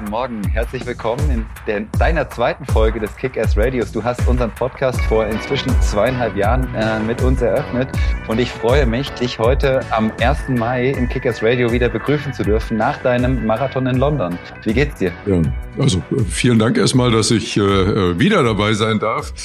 Guten Morgen, herzlich willkommen in deiner zweiten Folge des Kick-Ass Radios. Du hast unseren Podcast vor inzwischen 2,5 Jahren mit uns eröffnet und ich freue mich, dich heute am 1. Mai im Kick-Ass Radio wieder begrüßen zu dürfen nach deinem Marathon in London. Wie geht's dir? Ja, also vielen Dank erstmal, dass ich wieder dabei sein darf.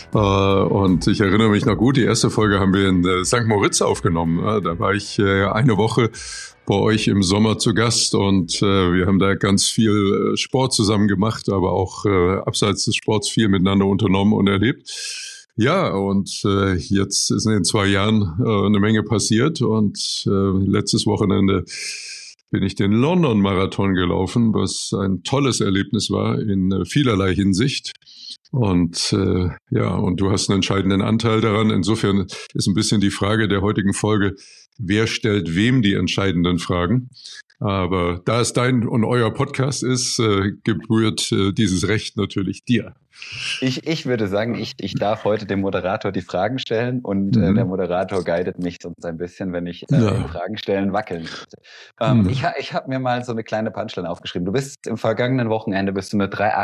Und ich erinnere mich noch gut, die erste Folge haben wir in St. Moritz aufgenommen. Da war ich eine Woche bei euch im Sommer zu Gast und wir haben da ganz viel Sport zusammen gemacht, aber auch abseits des Sports viel miteinander unternommen und erlebt. Ja, und jetzt ist in den 2 Jahren eine Menge passiert und letztes Wochenende bin ich den London-Marathon gelaufen, was ein tolles Erlebnis war in vielerlei Hinsicht. Und und du hast einen entscheidenden Anteil daran. Insofern ist ein bisschen die Frage der heutigen Folge, wer stellt wem die entscheidenden Fragen? Aber da es dein und euer Podcast ist, gebührt dieses Recht natürlich dir. Ich würde sagen, ich darf heute dem Moderator die Fragen stellen und der Moderator guidet mich sonst ein bisschen, wenn ich Fragen stellen wackeln würde. Ich habe mir mal so eine kleine Punchline aufgeschrieben. Du bist im vergangenen Wochenende mit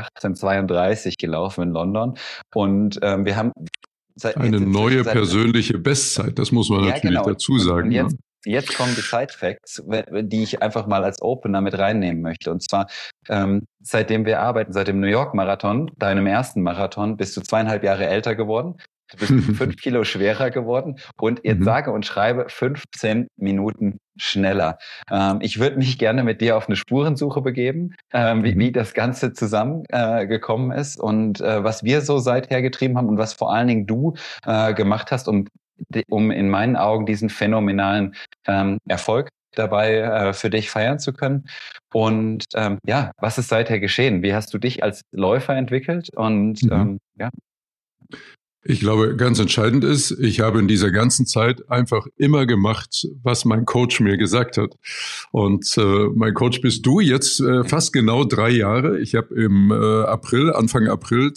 3:18:32 gelaufen in London und wir haben eine neue persönliche Bestzeit, das muss man natürlich dazu sagen. Und jetzt kommen die Side Facts, die ich einfach mal als Opener mit reinnehmen möchte. Und zwar, seitdem wir arbeiten, seit dem New York Marathon, deinem ersten Marathon, bist du 2,5 Jahre älter geworden. Du bist 5 Kilo schwerer geworden und jetzt sage und schreibe 15 Minuten schneller. Ich würde mich gerne mit dir auf eine Spurensuche begeben, wie das Ganze zusammengekommen ist und was wir so seither getrieben haben und was vor allen Dingen du gemacht hast, um in meinen Augen diesen phänomenalen Erfolg dabei für dich feiern zu können. Und was ist seither geschehen? Wie hast du dich als Läufer entwickelt? Und Ich glaube, ganz entscheidend ist, ich habe in dieser ganzen Zeit einfach immer gemacht, was mein Coach mir gesagt hat. Und mein Coach bist du jetzt fast genau 3 Jahre. Ich habe im Anfang April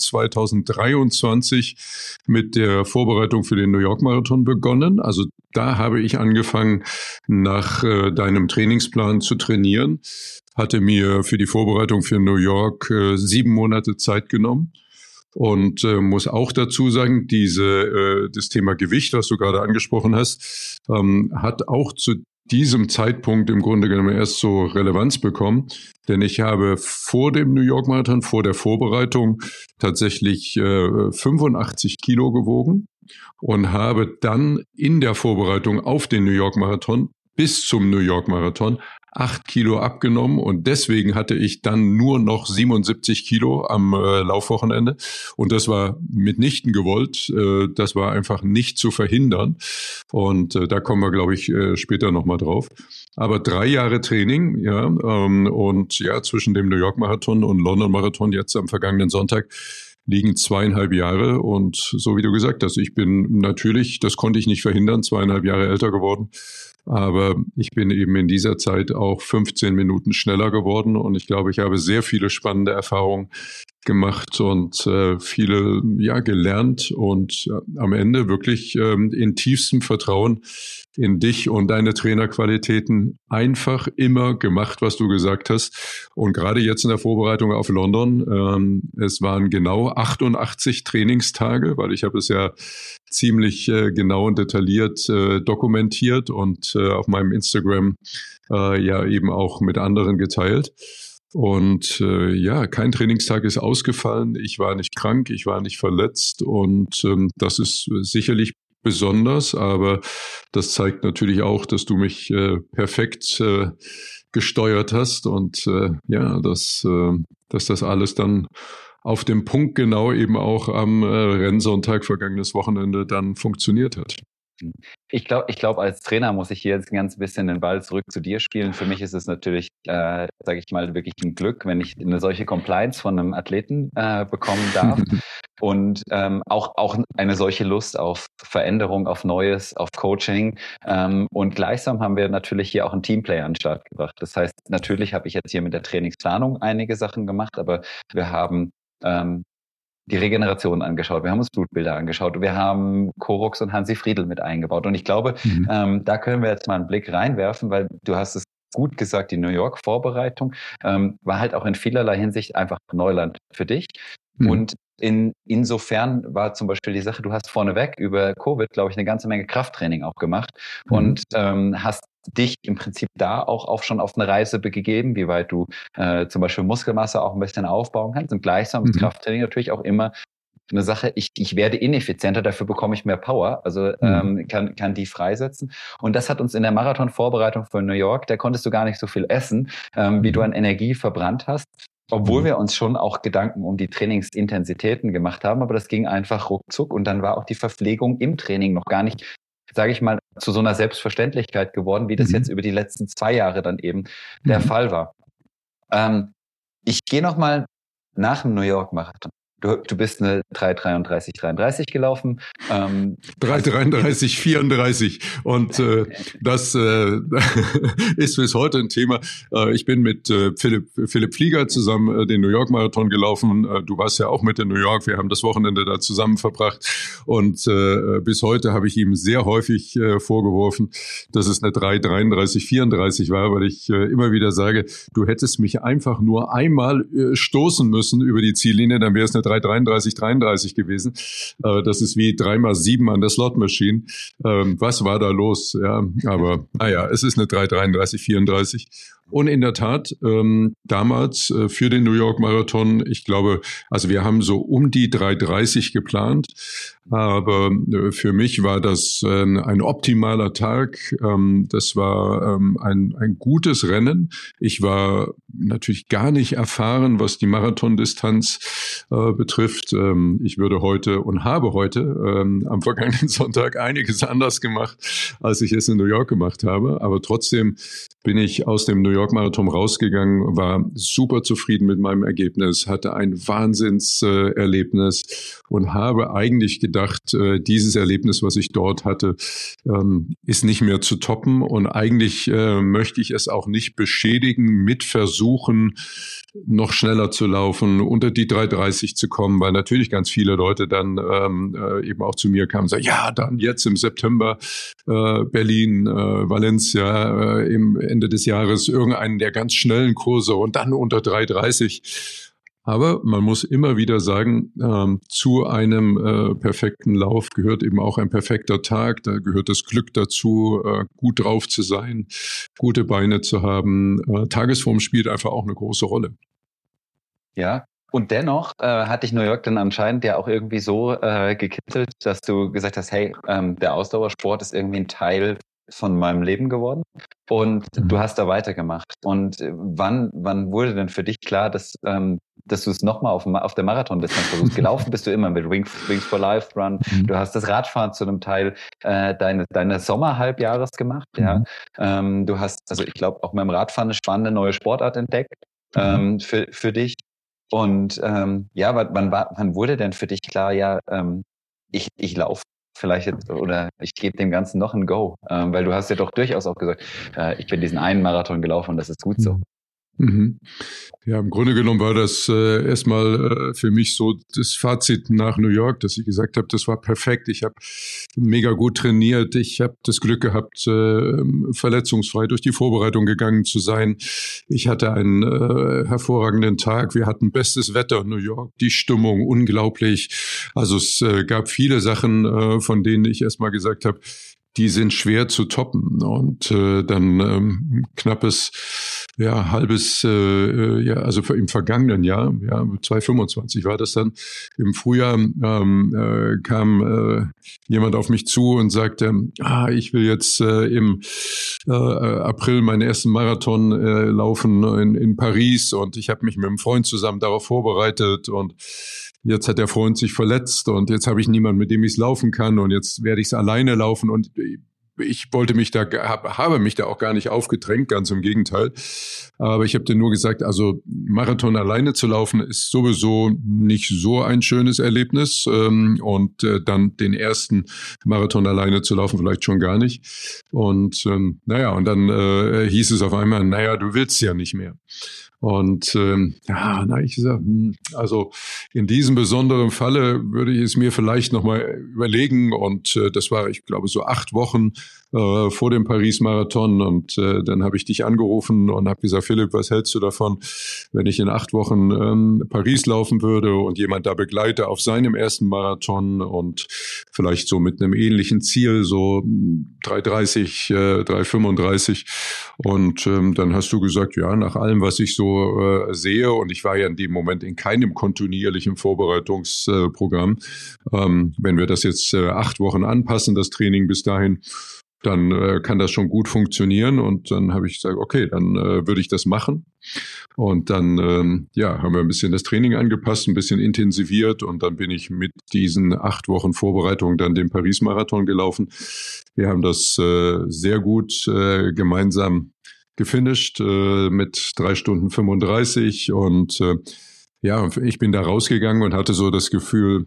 2023 mit der Vorbereitung für den New York Marathon begonnen. Also da habe ich angefangen, nach deinem Trainingsplan zu trainieren. Hatte mir für die Vorbereitung für New York 7 Monate Zeit genommen. Und muss auch dazu sagen, das Thema Gewicht, was du gerade angesprochen hast, hat auch zu diesem Zeitpunkt im Grunde genommen erst so Relevanz bekommen. Denn ich habe vor dem New York Marathon, vor der Vorbereitung tatsächlich 85 Kilo gewogen und habe dann in der Vorbereitung auf den New York Marathon bis zum New York Marathon 8 Kilo abgenommen und deswegen hatte ich dann nur noch 77 Kilo am Laufwochenende und das war mitnichten gewollt, das war einfach nicht zu verhindern und da kommen wir, glaube ich, später nochmal drauf. Aber 3 Jahre Training, zwischen dem New York Marathon und London Marathon jetzt am vergangenen Sonntag liegen 2,5 Jahre und so wie du gesagt hast, ich bin natürlich, das konnte ich nicht verhindern, 2,5 Jahre älter geworden. Aber ich bin eben in dieser Zeit auch 15 Minuten schneller geworden und ich glaube, ich habe sehr viele spannende Erfahrungen gemacht und viele gelernt und am Ende wirklich in tiefstem Vertrauen in dich und deine Trainerqualitäten einfach immer gemacht, was du gesagt hast. Und gerade jetzt in der Vorbereitung auf London, es waren genau 88 Trainingstage, weil ich habe es ja ziemlich genau und detailliert dokumentiert und auf meinem Instagram eben auch mit anderen geteilt. Und kein Trainingstag ist ausgefallen. Ich war nicht krank, ich war nicht verletzt und das ist sicherlich besonders, aber das zeigt natürlich auch, dass du mich perfekt gesteuert hast und dass das alles dann auf dem Punkt genau eben auch am Rennsonntag vergangenes Wochenende dann funktioniert hat. Ich glaube, als Trainer muss ich hier jetzt ein ganz bisschen den Ball zurück zu dir spielen. Für mich ist es natürlich, sage ich mal, wirklich ein Glück, wenn ich eine solche Compliance von einem Athleten bekommen darf und auch eine solche Lust auf Veränderung, auf Neues, auf Coaching. Und gleichsam haben wir natürlich hier auch einen Teamplayer an den Start gebracht. Das heißt, natürlich habe ich jetzt hier mit der Trainingsplanung einige Sachen gemacht, aber wir haben die Regeneration angeschaut, wir haben uns Blutbilder angeschaut, wir haben Korux und Hansi Friedl mit eingebaut. Und ich glaube, da können wir jetzt mal einen Blick reinwerfen, weil du hast es gut gesagt, die New York-Vorbereitung war halt auch in vielerlei Hinsicht einfach Neuland für dich. Und insofern war zum Beispiel die Sache, du hast vorneweg über Covid, glaube ich, eine ganze Menge Krafttraining auch gemacht und hast dich im Prinzip da auch schon auf eine Reise begeben, wie weit du zum Beispiel Muskelmasse auch ein bisschen aufbauen kannst. Und gleichsam ist Krafttraining natürlich auch immer eine Sache, ich werde ineffizienter, dafür bekomme ich mehr Power, also kann die freisetzen. Und das hat uns in der Marathonvorbereitung für New York, da konntest du gar nicht so viel essen, wie du an Energie verbrannt hast. Obwohl wir uns schon auch Gedanken um die Trainingsintensitäten gemacht haben, aber das ging einfach ruckzuck und dann war auch die Verpflegung im Training noch gar nicht, sage ich mal, zu so einer Selbstverständlichkeit geworden, wie das jetzt über die letzten 2 Jahre dann eben der Fall war. Ich gehe nochmal nach dem New York Marathon. Du bist eine 3:33:33 gelaufen. 3:33:34 und das ist bis heute ein Thema. Ich bin mit Philipp Flieger zusammen den New York Marathon gelaufen. Du warst ja auch mit in New York. Wir haben das Wochenende da zusammen verbracht und bis heute habe ich ihm sehr häufig vorgeworfen, dass es eine 3:33:34 war, weil ich immer wieder sage, du hättest mich einfach nur einmal stoßen müssen über die Ziellinie, dann wäre es eine 3:33:33 gewesen. Das ist wie 3x7 an der Slot Machine. Was war da los? Ja, aber naja, es ist eine 3:33:34. Und in der Tat, damals für den New York Marathon, ich glaube, also wir haben so um die 3:30 geplant, aber für mich war das ein optimaler Tag. Das war ein gutes Rennen. Ich war natürlich gar nicht erfahren, was die Marathondistanz betrifft. Ich würde heute und habe heute am vergangenen Sonntag einiges anders gemacht, als ich es in New York gemacht habe. Aber trotzdem bin ich aus dem New York Marathon rausgegangen, war super zufrieden mit meinem Ergebnis, hatte ein Wahnsinnserlebnis und habe eigentlich gedacht, dieses Erlebnis, was ich dort hatte, ist nicht mehr zu toppen und eigentlich möchte ich es auch nicht beschädigen mit Versuchen, noch schneller zu laufen, unter die 3:30 zu kommen, weil natürlich ganz viele Leute dann eben auch zu mir kamen und sagen, ja, dann jetzt im September Berlin, Valencia, im Ende des Jahres irgendeinen der ganz schnellen Kurse und dann unter 3:30. Aber man muss immer wieder sagen, zu einem perfekten Lauf gehört eben auch ein perfekter Tag. Da gehört das Glück dazu, gut drauf zu sein, gute Beine zu haben. Tagesform spielt einfach auch eine große Rolle. Ja. Und dennoch hat dich New York dann anscheinend ja auch irgendwie so gekitzelt, dass du gesagt hast, hey, der Ausdauersport ist irgendwie ein Teil von meinem Leben geworden und du hast da weitergemacht. Und wann wurde denn für dich klar, dass du es nochmal auf der Marathondistanz versuchst? Gelaufen bist du immer mit Wings for Life Run. Du hast das Radfahren zu einem Teil deines Sommerhalbjahres gemacht. Ja. Du hast, also ich glaube, auch mit dem Radfahren eine spannende neue Sportart entdeckt für dich. Und ja, wann wurde denn für dich klar, ja, ich laufe vielleicht jetzt oder ich gebe dem Ganzen noch ein Go, weil du hast ja doch durchaus auch gesagt, ich bin diesen einen Marathon gelaufen und das ist gut so. Ja, im Grunde genommen war das erstmal für mich so das Fazit nach New York, dass ich gesagt habe, das war perfekt. Ich habe mega gut trainiert. Ich habe das Glück gehabt, verletzungsfrei durch die Vorbereitung gegangen zu sein. Ich hatte einen hervorragenden Tag. Wir hatten bestes Wetter in New York, die Stimmung unglaublich. Also es gab viele Sachen, von denen ich erstmal gesagt habe, die sind schwer zu toppen. Und dann knappes, halbes, also im vergangenen Jahr, 2025 war das dann, im Frühjahr kam jemand auf mich zu und sagte, ich will jetzt im April meinen ersten Marathon laufen in Paris und ich habe mich mit einem Freund zusammen darauf vorbereitet und jetzt hat der Freund sich verletzt und jetzt habe ich niemanden, mit dem ich es laufen kann und jetzt werde ich es alleine laufen und ich habe mich da auch gar nicht aufgedrängt, ganz im Gegenteil. Aber ich habe dir nur gesagt, also Marathon alleine zu laufen ist sowieso nicht so ein schönes Erlebnis und dann den ersten Marathon alleine zu laufen vielleicht schon gar nicht. Und und dann hieß es auf einmal, du willst ja nicht mehr. Und ich gesagt, also in diesem besonderen Falle würde ich es mir vielleicht nochmal überlegen. Und das war, ich glaube, so 8 Wochen vor dem Paris-Marathon und dann habe ich dich angerufen und habe gesagt, Philipp, was hältst du davon, wenn ich in 8 Wochen Paris laufen würde und jemand da begleite auf seinem ersten Marathon und vielleicht so mit einem ähnlichen Ziel, so 3:30, 3:35 und dann hast du gesagt, ja, nach allem, was ich so sehe und ich war ja in dem Moment in keinem kontinuierlichen Vorbereitungsprogramm, wenn wir das jetzt 8 Wochen anpassen, das Training bis dahin, dann kann das schon gut funktionieren. Und dann habe ich gesagt, okay, dann würde ich das machen. Und dann haben wir ein bisschen das Training angepasst, ein bisschen intensiviert. Und dann bin ich mit diesen 8 Wochen Vorbereitung dann den Paris-Marathon gelaufen. Wir haben das sehr gut gemeinsam gefinisht mit 3:35. Und ich bin da rausgegangen und hatte so das Gefühl,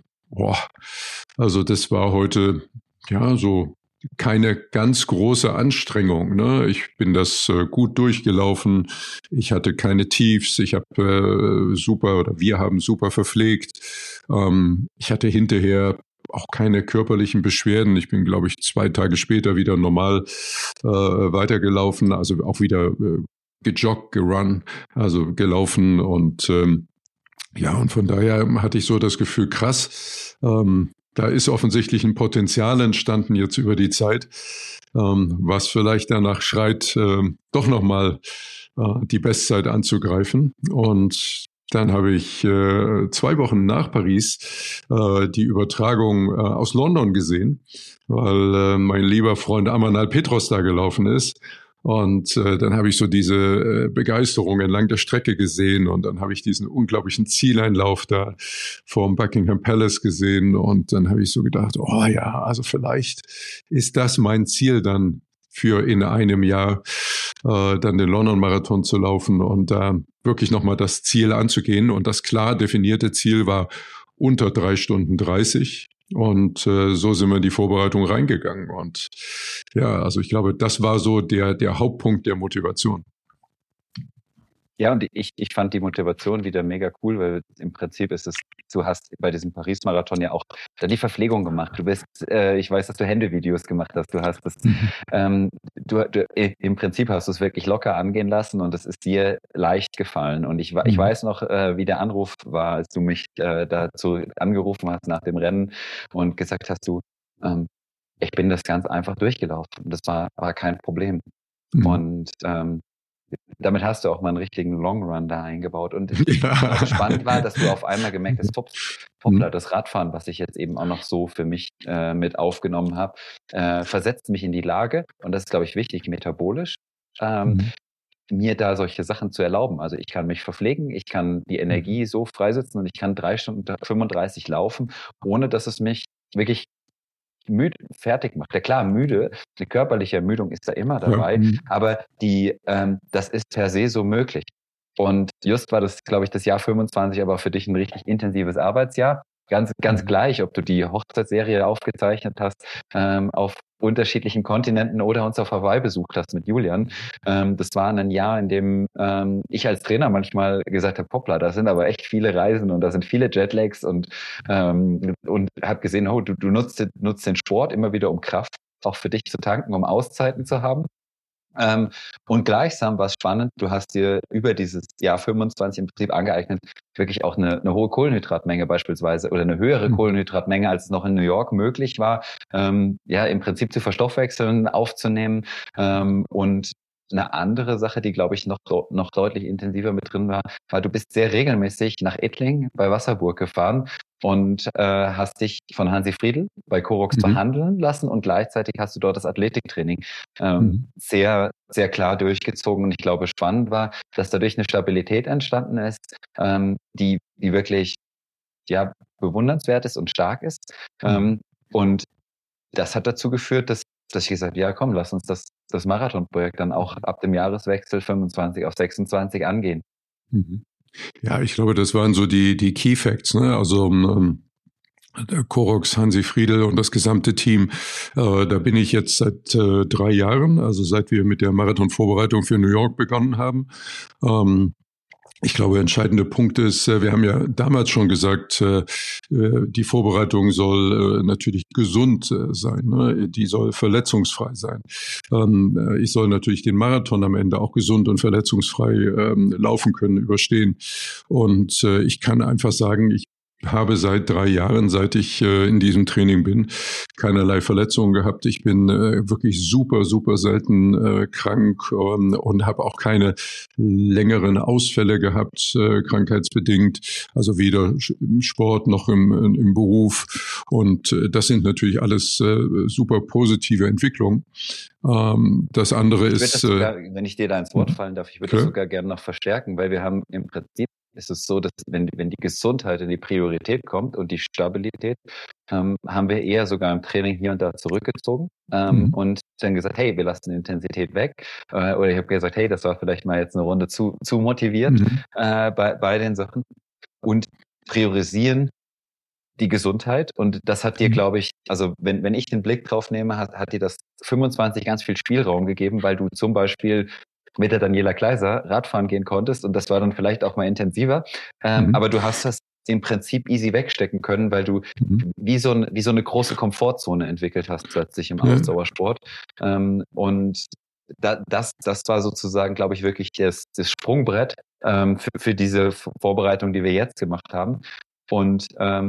also das war heute so keine ganz große Anstrengung. Ne? Ich bin das gut durchgelaufen. Ich hatte keine Tiefs. Ich habe wir haben super verpflegt. Ich hatte hinterher auch keine körperlichen Beschwerden. Ich bin, glaube ich, 2 Tage später wieder normal weitergelaufen, also auch wieder gejoggt, gerun, also gelaufen und und von daher hatte ich so das Gefühl, krass, da ist offensichtlich ein Potenzial entstanden jetzt über die Zeit, was vielleicht danach schreit, doch nochmal die Bestzeit anzugreifen. Und dann habe ich 2 Wochen nach Paris die Übertragung aus London gesehen, weil mein lieber Freund Amanal Petros da gelaufen ist. Und dann habe ich so diese Begeisterung entlang der Strecke gesehen und dann habe ich diesen unglaublichen Zieleinlauf da vorm Buckingham Palace gesehen und dann habe ich so gedacht, also vielleicht ist das mein Ziel dann für in einem Jahr dann den London-Marathon zu laufen und da wirklich nochmal das Ziel anzugehen. Und das klar definierte Ziel war unter 3:30. Und so sind wir in die Vorbereitung reingegangen. Und also ich glaube, das war so der Hauptpunkt der Motivation. Ja, und ich fand die Motivation wieder mega cool, weil im Prinzip du hast bei diesem Paris-Marathon ja auch da die Verpflegung gemacht. Ich weiß, dass du Händevideos gemacht hast. Du hast das, im Prinzip hast du es wirklich locker angehen lassen und es ist dir leicht gefallen. Und ich weiß noch, wie der Anruf war, als du mich dazu angerufen hast nach dem Rennen und gesagt hast, ich bin das ganz einfach durchgelaufen. Das war kein Problem. Und damit hast du auch mal einen richtigen Long Run da eingebaut. Und spannend war, dass du auf einmal gemerkt hast, hoppla, das Radfahren, was ich jetzt eben auch noch so für mich mit aufgenommen habe, versetzt mich in die Lage, und das ist, glaube ich, wichtig, metabolisch, mir da solche Sachen zu erlauben. Also ich kann mich verpflegen, ich kann die Energie so freisetzen und ich kann 3:35 laufen, ohne dass es mich wirklich müde fertig macht. Ja klar, müde, eine körperliche Ermüdung ist da immer dabei, aber das ist per se so möglich. Und just war das, glaube ich, das Jahr 25 aber für dich ein richtig intensives Arbeitsjahr. Ganz gleich, ob du die Hochzeitsserie aufgezeichnet hast, auf unterschiedlichen Kontinenten oder uns auf Hawaii besucht hast mit Julian. Das war ein Jahr, in dem ich als Trainer manchmal gesagt habe, hoppla, da sind aber echt viele Reisen und da sind viele Jetlags und habe gesehen, du nutzt den Sport immer wieder, um Kraft auch für dich zu tanken, um Auszeiten zu haben. Und gleichsam war es spannend, du hast dir über dieses Jahr 25 im Prinzip angeeignet, wirklich auch eine hohe Kohlenhydratmenge beispielsweise oder eine höhere Kohlenhydratmenge, als es noch in New York möglich war, im Prinzip zu verstoffwechseln, aufzunehmen. Und eine andere Sache, die, glaube ich, noch deutlich intensiver mit drin war, du bist sehr regelmäßig nach Ettling bei Wasserburg gefahren und hast dich von Hansi Friedl bei Corox verhandeln lassen und gleichzeitig hast du dort das Athletiktraining sehr, sehr klar durchgezogen. Und ich glaube, spannend war, dass dadurch eine Stabilität entstanden ist, die wirklich bewundernswert ist und stark ist. Und das hat dazu geführt, dass ich gesagt habe, komm, lass uns das Marathonprojekt dann auch ab dem Jahreswechsel 25 auf 26 angehen. Ja, ich glaube, das waren so die Key Facts, ne? Also Corox, Hansi Friedl und das gesamte Team. Da bin ich jetzt seit 3 Jahren, also seit wir mit der Marathonvorbereitung für New York begonnen haben. Ich glaube, entscheidender Punkt ist, wir haben ja damals schon gesagt, die Vorbereitung soll natürlich gesund sein, ne? Die soll verletzungsfrei sein. Ich soll natürlich den Marathon am Ende auch gesund und verletzungsfrei laufen können, überstehen. Und ich kann einfach sagen, ich habe seit 3 Jahren, seit ich in diesem Training bin, keinerlei Verletzungen gehabt. Ich bin wirklich super, super selten krank und habe auch keine längeren Ausfälle gehabt, krankheitsbedingt. Also weder im Sport noch im Beruf. Und das sind natürlich alles super positive Entwicklungen. Das andere ist... sogar, wenn ich dir da ins Wort fallen darf, ich würde das sogar gerne noch verstärken, weil wir haben im Prinzip, ist es so, dass wenn die Gesundheit in die Priorität kommt und die Stabilität, haben wir eher sogar im Training hier und da zurückgezogen und dann gesagt, hey, wir lassen die Intensität weg. Oder ich habe gesagt, hey, das war vielleicht mal jetzt eine Runde zu motiviert bei den Sachen. Und priorisieren die Gesundheit. Und das hat dir, glaube ich, also wenn ich den Blick drauf nehme, hat dir das 25 ganz viel Spielraum gegeben, weil du zum Beispiel mit der Daniela Kleiser Radfahren gehen konntest und das war dann vielleicht auch mal intensiver. Aber du hast das im Prinzip easy wegstecken können, weil du wie so eine große Komfortzone entwickelt hast plötzlich im Ausdauersport. Und das war sozusagen, glaube ich, wirklich das Sprungbrett für diese Vorbereitung, die wir jetzt gemacht haben. Und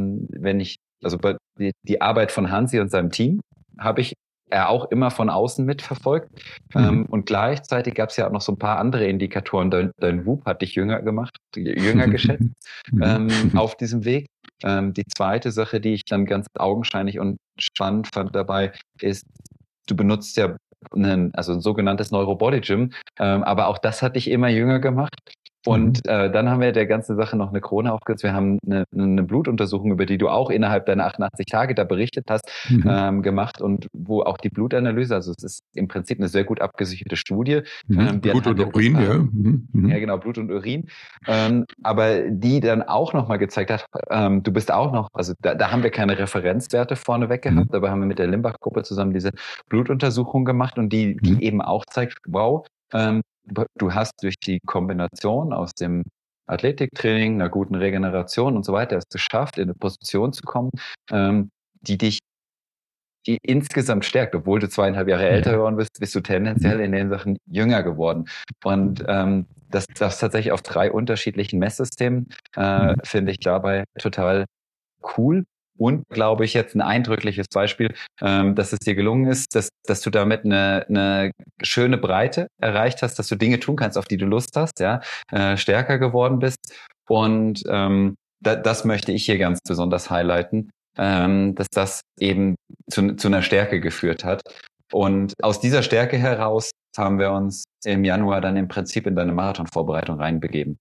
die Arbeit von Hansi und seinem Team habe ich auch immer von außen mitverfolgt. Und gleichzeitig gab es ja auch noch so ein paar andere Indikatoren. Dein Whoop hat dich jünger geschätzt auf diesem Weg. Die zweite Sache, die ich dann ganz augenscheinlich und spannend fand dabei, ist, du benutzt ja ein sogenanntes Neurobody Gym, aber auch das hat dich immer jünger gemacht. Und dann haben wir der ganzen Sache noch eine Krone aufgesetzt. Wir haben eine Blutuntersuchung, über die du auch innerhalb deiner 88 Tage da berichtet hast, gemacht und wo auch die Blutanalyse, also es ist im Prinzip eine sehr gut abgesicherte Studie. Blut und Urin, ja. Ja, genau, Blut und Urin. Aber die dann auch nochmal gezeigt hat, du bist auch noch, also da haben wir keine Referenzwerte vorneweg gehabt, aber haben wir mit der Limbach-Gruppe zusammen diese Blutuntersuchung gemacht und die eben auch zeigt, wow, du hast durch die Kombination aus dem Athletiktraining, einer guten Regeneration und so weiter es geschafft, in eine Position zu kommen, die insgesamt stärkt. Obwohl du 2,5 Jahre älter geworden bist du tendenziell in den Sachen jünger geworden. Und das tatsächlich auf 3 unterschiedlichen Messsystemen finde ich dabei total cool. Und glaube ich jetzt ein eindrückliches Beispiel, dass es dir gelungen ist, dass du damit eine schöne Breite erreicht hast, dass du Dinge tun kannst, auf die du Lust hast, ja, stärker geworden bist. Und das möchte ich hier ganz besonders highlighten, dass das eben zu einer Stärke geführt hat. Und aus dieser Stärke heraus haben wir uns im Januar dann im Prinzip in deine Marathonvorbereitung reinbegeben.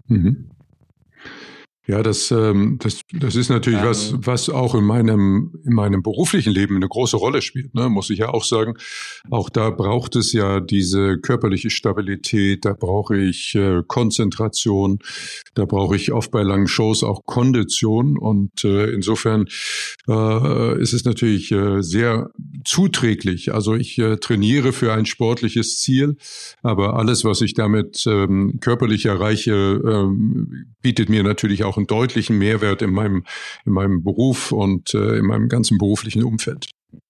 Ja, das ist natürlich was auch in meinem beruflichen Leben eine große Rolle spielt, ne? Muss ich ja auch sagen. Auch da braucht es ja diese körperliche Stabilität, da brauche ich Konzentration, da brauche ich oft bei langen Shows auch Kondition und insofern ist es natürlich sehr zuträglich. Also ich trainiere für ein sportliches Ziel, aber alles, was ich damit körperlich erreiche, bietet mir natürlich auch einen deutlichen Mehrwert in meinem Beruf und in meinem ganzen beruflichen Umfeld.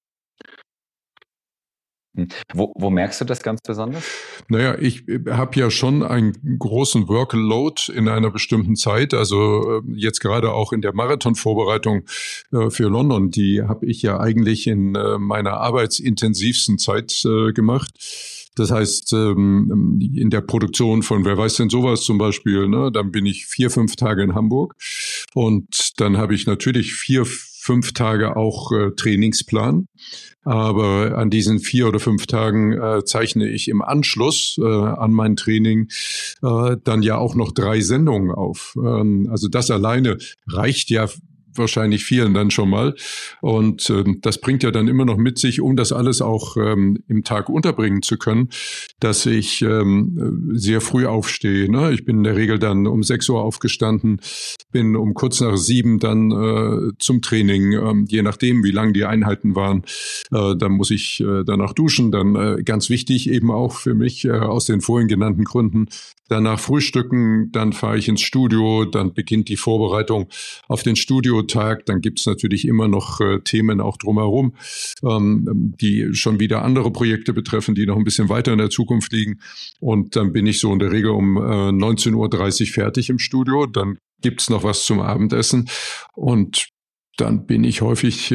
Wo merkst du das ganz besonders? Naja, ich habe ja schon einen großen Workload in einer bestimmten Zeit. Also jetzt gerade auch in der Marathonvorbereitung für London, die habe ich ja eigentlich in meiner arbeitsintensivsten Zeit gemacht. Das heißt, in der Produktion von Wer weiß denn sowas zum Beispiel, ne, dann bin ich 4-5 Tage in Hamburg und dann habe ich natürlich 4-5 Tage auch Trainingsplan. Aber an diesen 4 oder 5 Tagen zeichne ich im Anschluss an mein Training dann ja auch noch 3 Sendungen auf. Also das alleine reicht ja wahrscheinlich vielen dann schon mal. Und das bringt ja dann immer noch mit sich, um das alles auch im Tag unterbringen zu können, dass ich sehr früh aufstehe. Ne? Ich bin in der Regel dann um 6 Uhr aufgestanden, bin um kurz nach 7 dann zum Training, je nachdem, wie lang die Einheiten waren. Dann muss ich danach duschen. Dann ganz wichtig eben auch für mich aus den vorhin genannten Gründen danach frühstücken, dann fahre ich ins Studio, dann beginnt die Vorbereitung auf den Studiotag, dann gibt's natürlich immer noch Themen auch drumherum, die schon wieder andere Projekte betreffen, die noch ein bisschen weiter in der Zukunft liegen, und dann bin ich so in der Regel um 19:30 Uhr fertig im Studio, dann gibt's noch was zum Abendessen und dann bin ich häufig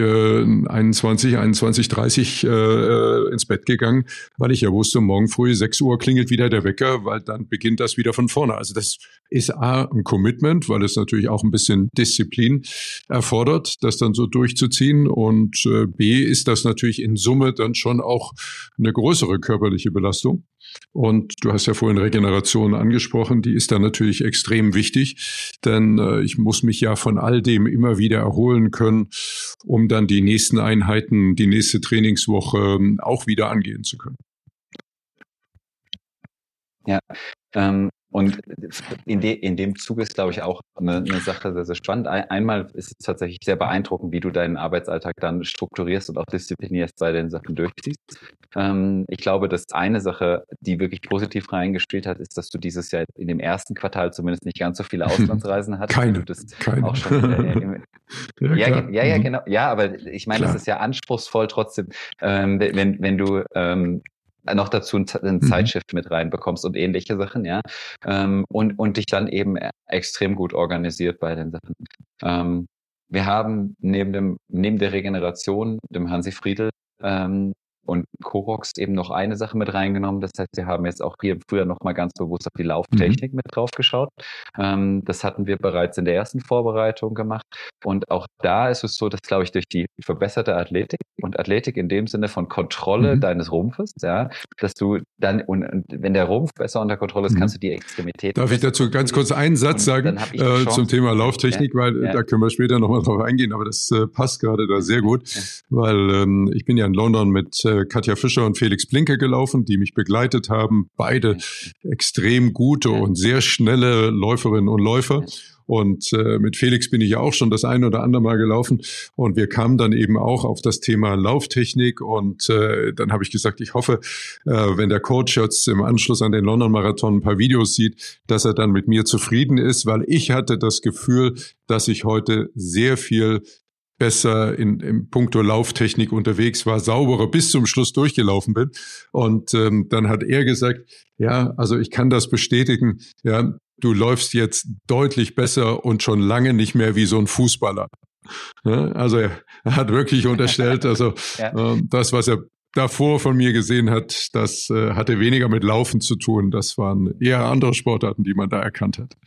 21:30 ins Bett gegangen, weil ich ja wusste, morgen früh 6 Uhr klingelt wieder der Wecker, weil dann beginnt das wieder von vorne. Also das ist A, ein Commitment, weil es natürlich auch ein bisschen Disziplin erfordert, das dann so durchzuziehen, und B, ist das natürlich in Summe dann schon auch eine größere körperliche Belastung. Und du hast ja vorhin Regeneration angesprochen, die ist dann natürlich extrem wichtig, denn ich muss mich ja von all dem immer wieder erholen können, um dann die nächsten Einheiten, die nächste Trainingswoche auch wieder angehen zu können. Ja, und in dem Zuge ist, glaube ich, auch eine Sache sehr, sehr spannend. Einmal ist es tatsächlich sehr beeindruckend, wie du deinen Arbeitsalltag dann strukturierst und auch disziplinierst bei den Sachen durchziehst. Ich glaube, dass eine Sache, die wirklich positiv reingespielt hat, ist, dass du dieses Jahr in dem ersten Quartal zumindest nicht ganz so viele Auslandsreisen hattest. Keine. Auch schon ja, genau. Ja, aber ich meine, das ist ja anspruchsvoll trotzdem, wenn du noch dazu einen Zeitshift mit reinbekommst und ähnliche Sachen, ja, und dich dann eben extrem gut organisiert bei den Sachen. Wir haben neben der Regeneration, dem Hansi Friedl und Corox eben noch eine Sache mit reingenommen. Das heißt, wir haben jetzt auch hier früher noch mal ganz bewusst auf die Lauftechnik mit drauf geschaut. Das hatten wir bereits in der ersten Vorbereitung gemacht. Und auch da ist es so, dass, glaube ich, durch die verbesserte Athletik und Athletik in dem Sinne von Kontrolle deines Rumpfes, ja, dass du dann, und wenn der Rumpf besser unter Kontrolle ist, kannst du die Extremitäten. Darf ich dazu ganz kurz einen Satz sagen zum Thema Lauftechnik, weil da können wir später nochmal drauf eingehen, aber das passt gerade da sehr gut, weil ich bin ja in London mit Katja Fischer und Felix Blinke gelaufen, die mich begleitet haben. Beide extrem gute und sehr schnelle Läuferinnen und Läufer. Und mit Felix bin ich ja auch schon das ein oder andere Mal gelaufen. Und wir kamen dann eben auch auf das Thema Lauftechnik. Und dann habe ich gesagt, ich hoffe, wenn der Coach jetzt im Anschluss an den London-Marathon ein paar Videos sieht, dass er dann mit mir zufrieden ist, weil ich hatte das Gefühl, dass ich heute sehr viel besser in puncto Lauftechnik unterwegs war, sauberer bis zum Schluss durchgelaufen bin. Und dann hat er gesagt, ja, also ich kann das bestätigen, ja, du läufst jetzt deutlich besser und schon lange nicht mehr wie so ein Fußballer. Ja, also er hat wirklich unterstellt, also das, was er davor von mir gesehen hat, das hatte weniger mit Laufen zu tun. Das waren eher andere Sportarten, die man da erkannt hat.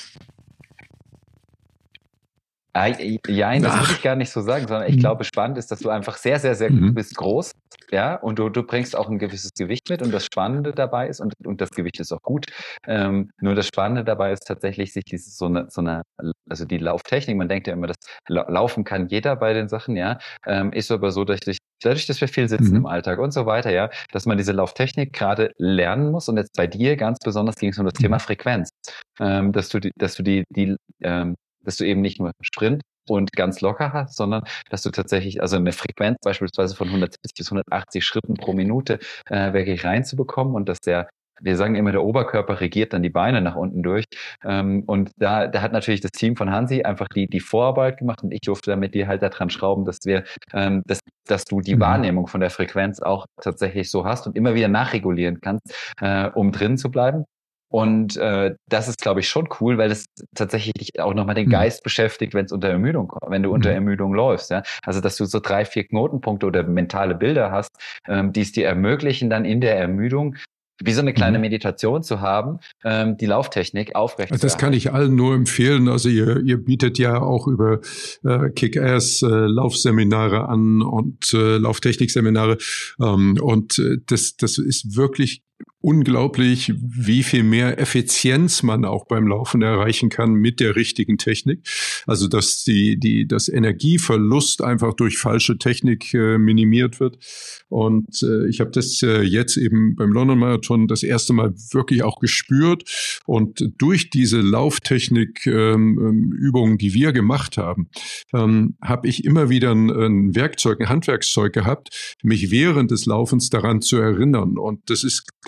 Ja, das würde ich gar nicht so sagen, sondern ich glaube, spannend ist, dass du einfach sehr, sehr, sehr, du bist groß, ja, und du bringst auch ein gewisses Gewicht mit, und das Spannende dabei ist, und das Gewicht ist auch gut, nur das Spannende dabei ist tatsächlich, sich dieses also die Lauftechnik, man denkt ja immer, das Laufen kann jeder bei den Sachen, ja, ist aber so, dadurch, dass wir viel sitzen im Alltag und so weiter, ja, dass man diese Lauftechnik gerade lernen muss, und jetzt bei dir ganz besonders ging es um das Thema Frequenz, dass du eben nicht nur Sprint und ganz locker hast, sondern dass du tatsächlich, also eine Frequenz beispielsweise von 170 bis 180 Schritten pro Minute wirklich reinzubekommen, und dass wir sagen immer, der Oberkörper regiert dann die Beine nach unten durch. Und da hat natürlich das Team von Hansi einfach die Vorarbeit gemacht, und ich durfte da mit dir halt daran schrauben, dass dass du die Wahrnehmung von der Frequenz auch tatsächlich so hast und immer wieder nachregulieren kannst, um drin zu bleiben. Und das ist, glaube ich, schon cool, weil es tatsächlich dich auch nochmal den Geist beschäftigt, wenn du unter Ermüdung läufst. Ja? Also, dass du so 3, 4 Knotenpunkte oder mentale Bilder hast, die es dir ermöglichen, dann in der Ermüdung wie so eine kleine Meditation zu haben, die Lauftechnik aufrechtzuerhalten. Das kann ich allen nur empfehlen. Also ihr bietet ja auch über Kick-Ass Laufseminare an und Lauftechnikseminare. Und das ist wirklich unglaublich, wie viel mehr Effizienz man auch beim Laufen erreichen kann mit der richtigen Technik. Also, dass das Energieverlust einfach durch falsche Technik minimiert wird. Und ich habe das jetzt eben beim London Marathon das erste Mal wirklich auch gespürt. Und durch diese Lauftechnik-Übungen, die wir gemacht haben, habe ich immer wieder ein Handwerkszeug gehabt, mich während des Laufens daran zu erinnern. Und das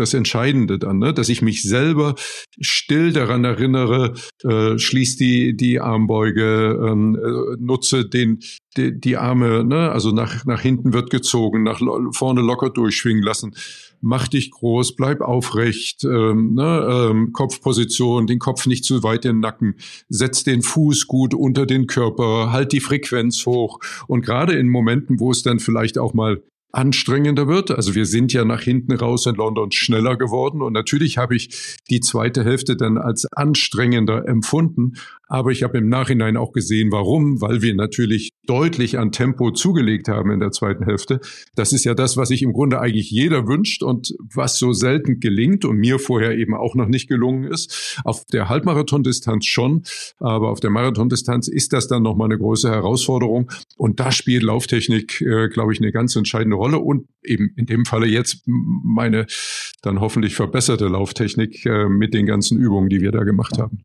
das Entscheidende dann, ne? Dass ich mich selber still daran erinnere, schließ die Armbeuge, nutze die Arme, ne? Also nach hinten wird gezogen, nach vorne locker durchschwingen lassen. Mach dich groß, bleib aufrecht, Kopfposition, den Kopf nicht zu weit in den Nacken, setz den Fuß gut unter den Körper, halt die Frequenz hoch. Und gerade in Momenten, wo es dann vielleicht auch mal anstrengender wird. Also wir sind ja nach hinten raus in London schneller geworden und natürlich habe ich die zweite Hälfte dann als anstrengender empfunden, aber ich habe im Nachhinein auch gesehen, warum, weil wir natürlich deutlich an Tempo zugelegt haben in der zweiten Hälfte. Das ist ja das, was sich im Grunde eigentlich jeder wünscht und was so selten gelingt und mir vorher eben auch noch nicht gelungen ist. Auf der Halbmarathondistanz schon, aber auf der Marathondistanz ist das dann nochmal eine große Herausforderung und da spielt Lauftechnik, glaube ich, eine ganz entscheidende Rolle und eben in dem Falle jetzt meine dann hoffentlich verbesserte Lauftechnik mit den ganzen Übungen, die wir da gemacht haben.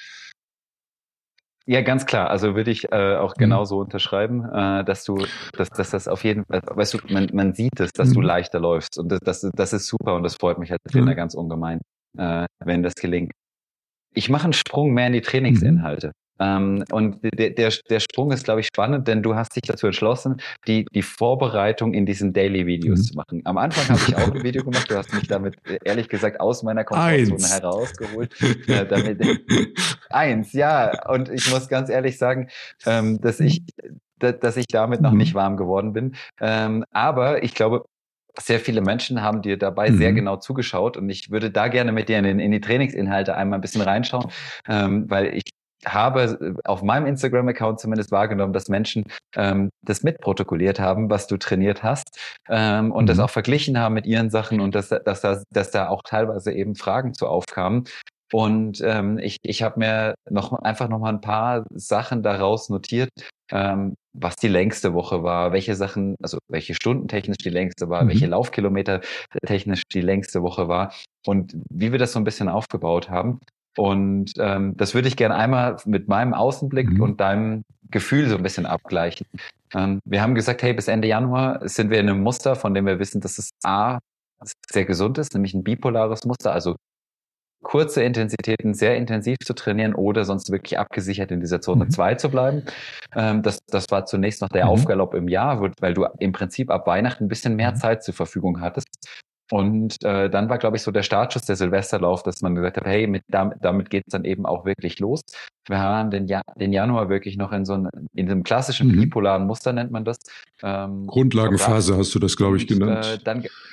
Ja, ganz klar. Also würde ich auch genauso unterschreiben, dass das auf jeden Fall, weißt du, man sieht es, dass du leichter läufst und das ist super und das freut mich als Trainer ganz ungemein, wenn das gelingt. Ich mache einen Sprung mehr in die Trainingsinhalte. Und der Sprung ist, glaube ich, spannend, denn du hast dich dazu entschlossen, die Vorbereitung in diesen Daily-Videos zu machen. Am Anfang habe ich auch ein Video gemacht, du hast mich damit, ehrlich gesagt, aus meiner Komfortzone herausgeholt. Eins, ja. Und ich muss ganz ehrlich sagen, dass ich damit noch nicht warm geworden bin. Aber ich glaube, sehr viele Menschen haben dir dabei sehr genau zugeschaut und ich würde da gerne mit dir in die Trainingsinhalte einmal ein bisschen reinschauen, weil ich habe auf meinem Instagram-Account zumindest wahrgenommen, dass Menschen das mitprotokolliert haben, was du trainiert hast und das auch verglichen haben mit ihren Sachen und dass da auch teilweise eben Fragen zu aufkamen. Und ich habe mir einfach noch mal ein paar Sachen daraus notiert, was die längste Woche war, welche Sachen, also welche Stunden technisch die längste war, welche Laufkilometer technisch die längste Woche war und wie wir das so ein bisschen aufgebaut haben. Und das würde ich gerne einmal mit meinem Außenblick und deinem Gefühl so ein bisschen abgleichen. Wir haben gesagt, hey, bis Ende Januar sind wir in einem Muster, von dem wir wissen, dass es sehr gesund ist, nämlich ein bipolares Muster, also kurze Intensitäten sehr intensiv zu trainieren oder sonst wirklich abgesichert in dieser Zone 2 zu bleiben. Das war zunächst noch der Aufgalopp im Jahr, weil du im Prinzip ab Weihnachten ein bisschen mehr Zeit zur Verfügung hattest. Und dann war, glaube ich, so der Startschuss der Silvesterlauf, dass man gesagt hat, hey, damit geht's dann eben auch wirklich los. Wir haben den Januar wirklich noch in einem klassischen bipolaren Muster, nennt man das. Grundlagenphase hast du das, glaube ich, genannt.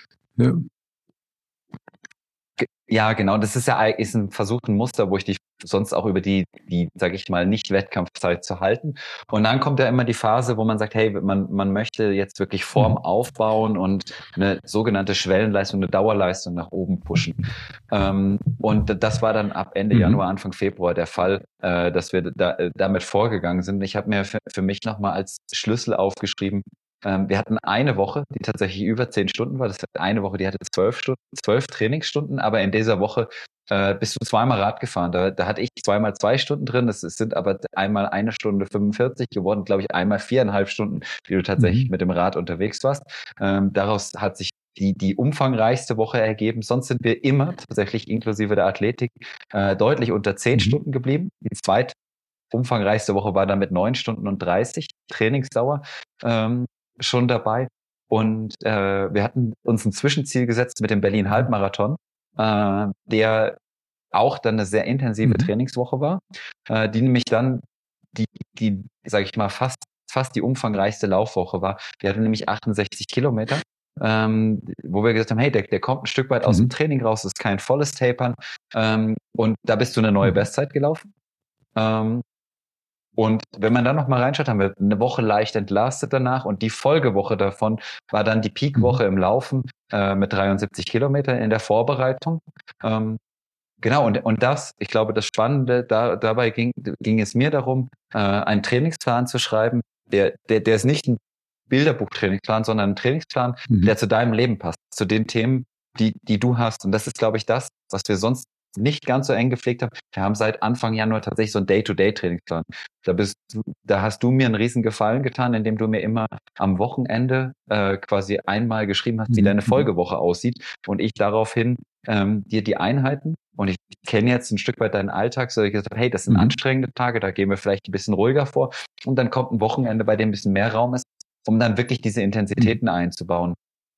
Ja, genau. Das ist ein versuchten Muster, wo ich dich sonst auch über die, sage ich mal, Nicht-Wettkampfzeit zu halten. Und dann kommt ja immer die Phase, wo man sagt, hey, man möchte jetzt wirklich Form aufbauen und eine sogenannte Schwellenleistung, eine Dauerleistung nach oben pushen. Und das war dann ab Ende Januar, Anfang Februar der Fall, dass wir damit vorgegangen sind. Ich habe mir für mich nochmal als Schlüssel aufgeschrieben, wir hatten eine Woche, die tatsächlich über 10 Stunden war. Das war eine Woche, die hatte 12 Trainingsstunden, aber in dieser Woche bist du zweimal Rad gefahren. Da hatte ich zweimal 2 Stunden drin. Das sind aber einmal 1 Stunde 45 geworden, glaube ich, einmal 4,5 Stunden, die du tatsächlich mit dem Rad unterwegs warst. Daraus hat sich die umfangreichste Woche ergeben. Sonst sind wir immer tatsächlich inklusive der Athletik deutlich unter 10 Stunden geblieben. Die zweite umfangreichste Woche war dann mit 9 Stunden und 30 Trainingsdauer schon dabei. Und wir hatten uns ein Zwischenziel gesetzt mit dem Berlin Halbmarathon, der auch dann eine sehr intensive Trainingswoche war, die nämlich dann die sage ich mal, fast die umfangreichste Laufwoche war. Die hatte nämlich 68 Kilometer, wo wir gesagt haben, hey, der kommt ein Stück weit aus dem Training raus, das ist kein volles Tapern. Und da bist du eine neue Bestzeit gelaufen. Und wenn man dann noch mal reinschaut, haben wir eine Woche leicht entlastet danach und die Folgewoche davon war dann die Peakwoche im Laufen mit 73 Kilometern in der Vorbereitung. Genau, und ich glaube, das Spannende, dabei ging es mir darum, einen Trainingsplan zu schreiben, der ist nicht ein Bilderbuch-Trainingsplan, sondern ein Trainingsplan, der zu deinem Leben passt, zu den Themen, die du hast. Und das ist, glaube ich, das, was wir sonst nicht ganz so eng gepflegt haben, wir haben seit Anfang Januar tatsächlich so einen Day-to-Day-Trainingsplan. Da hast du mir einen riesen Gefallen getan, indem du mir immer am Wochenende quasi einmal geschrieben hast, wie deine Folgewoche aussieht und ich daraufhin dir die Einheiten, und ich kenne jetzt ein Stück weit deinen Alltag, so ich gesagt habe, hey, das sind anstrengende Tage, da gehen wir vielleicht ein bisschen ruhiger vor, und dann kommt ein Wochenende, bei dem ein bisschen mehr Raum ist, um dann wirklich diese Intensitäten einzubauen.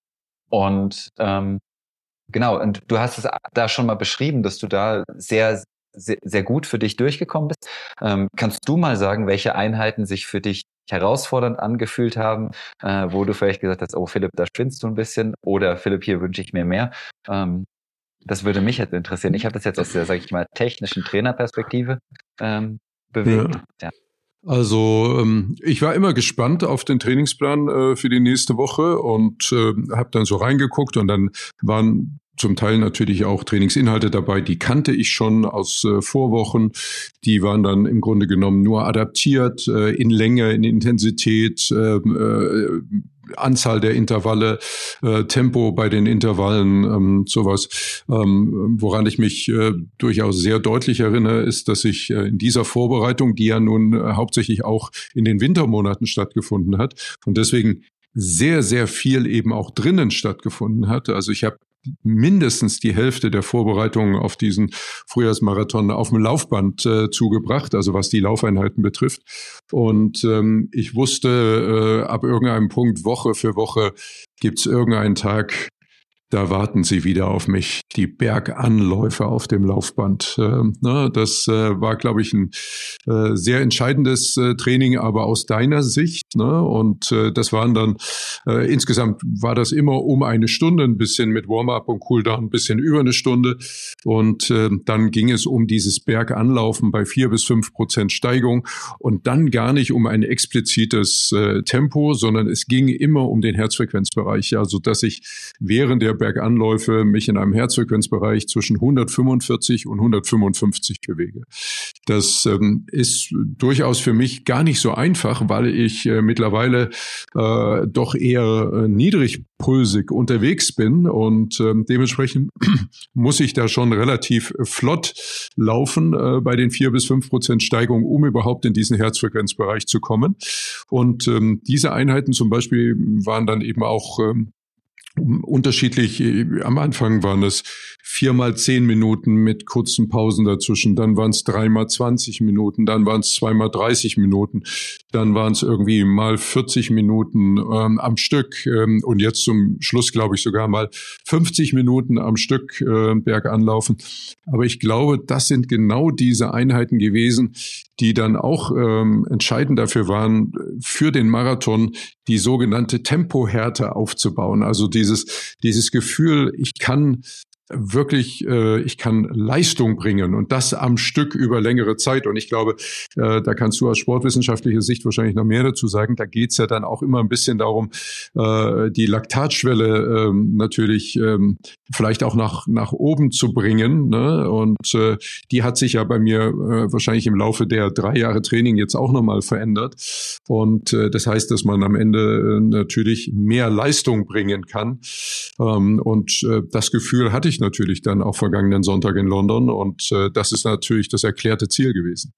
Und genau, und du hast es da schon mal beschrieben, dass du da sehr, sehr, sehr gut für dich durchgekommen bist. Kannst du mal sagen, welche Einheiten sich für dich herausfordernd angefühlt haben, wo du vielleicht gesagt hast, oh Philipp, da spinnst du ein bisschen, oder Philipp, hier wünsche ich mir mehr. Das würde mich jetzt interessieren. Ich habe das jetzt aus der, sage ich mal, technischen Trainerperspektive bewegt. Ja. Also ich war immer gespannt auf den Trainingsplan für die nächste Woche und habe dann so reingeguckt, und dann waren zum Teil natürlich auch Trainingsinhalte dabei, die kannte ich schon aus Vorwochen. Die waren dann im Grunde genommen nur adaptiert in Länge, in Intensität, Anzahl der Intervalle, Tempo bei den Intervallen, sowas. Woran ich mich durchaus sehr deutlich erinnere, ist, dass ich in dieser Vorbereitung, die ja nun hauptsächlich auch in den Wintermonaten stattgefunden hat und deswegen sehr, sehr viel eben auch drinnen stattgefunden hat. Also ich habe mindestens die Hälfte der Vorbereitungen auf diesen Frühjahrsmarathon auf dem Laufband zugebracht, also was die Laufeinheiten betrifft. Und ich wusste, ab irgendeinem Punkt, Woche für Woche, gibt's irgendeinen Tag, da warten sie wieder auf mich, die Berganläufe auf dem Laufband. Das war, glaube ich, ein sehr entscheidendes Training, aber aus deiner Sicht. Und das waren dann, insgesamt war das immer um eine Stunde, ein bisschen mit Warm-up und Cooldown, ein bisschen über eine Stunde. Und dann ging es um dieses Berganlaufen bei 4-5% Steigung und dann gar nicht um ein explizites Tempo, sondern es ging immer um den Herzfrequenzbereich. Also, dass ich während der Berganläufe mich in einem Herzfrequenzbereich zwischen 145 und 155 bewege. Das ist durchaus für mich gar nicht so einfach, weil ich mittlerweile doch eher niedrigpulsig unterwegs bin und dementsprechend muss ich da schon relativ flott laufen bei den 4-5% Steigung, um überhaupt in diesen Herzfrequenzbereich zu kommen. Und diese Einheiten zum Beispiel waren dann eben auch unterschiedlich. Am Anfang waren es 4x10 Minuten mit kurzen Pausen dazwischen, dann waren es 3x20 Minuten, dann waren es 2x30 Minuten, dann waren es irgendwie mal 40 Minuten am Stück und jetzt zum Schluss, glaube ich, sogar mal 50 Minuten am Stück berganlaufen. Aber ich glaube, das sind genau diese Einheiten gewesen, die dann auch entscheidend dafür waren, für den Marathon die sogenannte Tempohärte aufzubauen. Also dieses Gefühl, ich kann Leistung bringen und das am Stück über längere Zeit. Und ich glaube, da kannst du aus sportwissenschaftlicher Sicht wahrscheinlich noch mehr dazu sagen. Da geht's ja dann auch immer ein bisschen darum, die Laktatschwelle natürlich vielleicht auch nach oben zu bringen. Ne? Und die hat sich ja bei mir wahrscheinlich im Laufe der 3 Jahre Training jetzt auch nochmal verändert. Und das heißt, dass man am Ende natürlich mehr Leistung bringen kann. Und das Gefühl hatte ich natürlich dann auch vergangenen Sonntag in London und das ist natürlich das erklärte Ziel gewesen.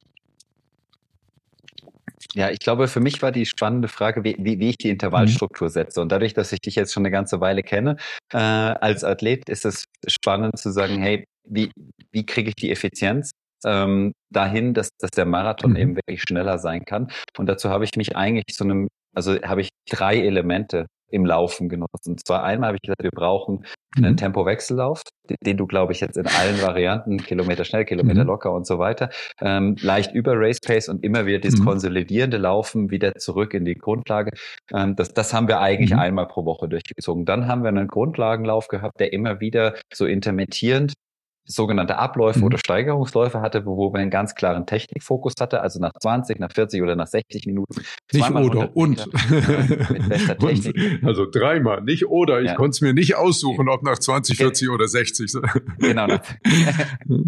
Ja, ich glaube, für mich war die spannende Frage, wie ich die Intervallstruktur setze. Und dadurch, dass ich dich jetzt schon eine ganze Weile kenne, als Athlet, ist es spannend zu sagen, hey, wie kriege ich die Effizienz dahin, dass der Marathon eben wirklich schneller sein kann. Und dazu habe ich mich eigentlich habe ich 3 Elemente im Laufen genutzt. Und zwar einmal habe ich gesagt, wir brauchen einen Tempowechsellauf, den du, glaube ich, jetzt in allen Varianten, Kilometer schnell, Kilometer locker und so weiter, leicht über Race Pace und immer wieder dieses konsolidierende Laufen wieder zurück in die Grundlage. Das haben wir eigentlich einmal pro Woche durchgezogen. Dann haben wir einen Grundlagenlauf gehabt, der immer wieder so intermittierend sogenannte Abläufe oder Steigerungsläufe hatte, wo man einen ganz klaren Technikfokus hatte, also nach 20, nach 40 oder nach 60 Minuten. Nicht oder, und. Mit bester Technik. Und, also 3-mal, nicht oder. Ich konnte es mir nicht aussuchen, ob nach 20, 40 oder 60. Genau.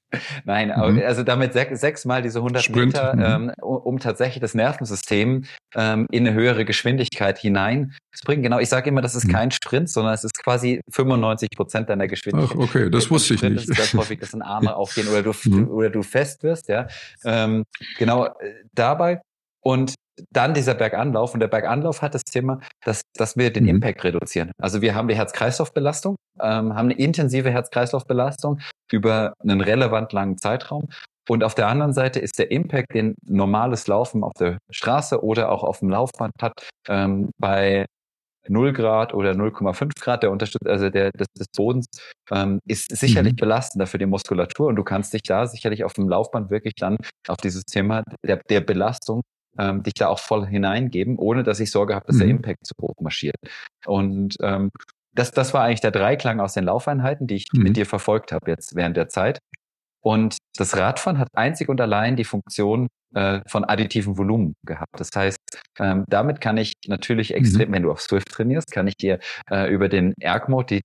Nein, also damit sechsmal diese 100 Sprint. Meter, um tatsächlich das Nervensystem in eine höhere Geschwindigkeit hinein zu bringen. Genau, ich sage immer, das ist kein Sprint, sondern es ist quasi 95% deiner Geschwindigkeit. Ach, okay, das wusste ich nicht. Sprint ist ganz häufig, dass dann Arme aufgehen oder du fest wirst, ja. Genau, dabei. Und dann dieser Berganlauf. Und der Berganlauf hat das Thema, dass wir den Impact reduzieren. Also wir haben die Herz-Kreislauf-Belastung, haben eine intensive Herz-Kreislauf-Belastung über einen relevant langen Zeitraum. Und auf der anderen Seite ist der Impact, den normales Laufen auf der Straße oder auch auf dem Laufband hat, bei 0 Grad oder 0,5 Grad des Bodens, ist sicherlich belastender für die Muskulatur. Und du kannst dich da sicherlich auf dem Laufband wirklich dann auf dieses Thema der Belastung dich da auch voll hineingeben, ohne dass ich Sorge habe, dass der Impact zu hoch marschiert. Und das war eigentlich der Dreiklang aus den Laufeinheiten, die ich mit dir verfolgt habe jetzt während der Zeit. Und das Radfahren hat einzig und allein die Funktion von additivem Volumen gehabt. Das heißt, damit kann ich natürlich extrem, wenn du auf Swift trainierst, kann ich dir über den Erg-Mode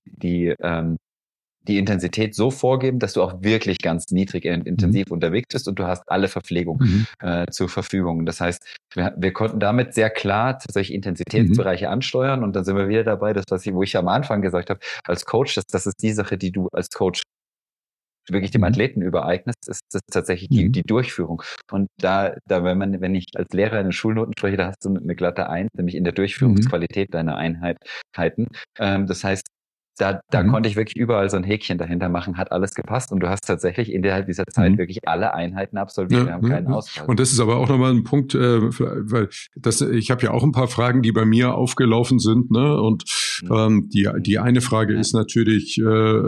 die Intensität so vorgeben, dass du auch wirklich ganz niedrig intensiv unterwegs bist und du hast alle Verpflegung zur Verfügung. Das heißt, wir konnten damit sehr klar tatsächlich Intensitätsbereiche ansteuern und dann sind wir wieder dabei, wo ich am Anfang gesagt habe, als Coach, das ist die Sache, die du als Coach wirklich dem Athleten übereignest, ist das tatsächlich die Durchführung. Und wenn ich als Lehrer in den Schulnoten spreche, da hast du eine glatte 1, nämlich in der Durchführungsqualität deiner Einheiten. Das heißt, da konnte ich wirklich überall so ein Häkchen dahinter machen, hat alles gepasst und du hast tatsächlich innerhalb dieser Zeit wirklich alle Einheiten absolviert. Wir haben keinen Ausfall. Und das ist aber auch nochmal ein Punkt, weil ich habe ja auch ein paar Fragen, die bei mir aufgelaufen sind, ne? Und die eine Frage ist natürlich,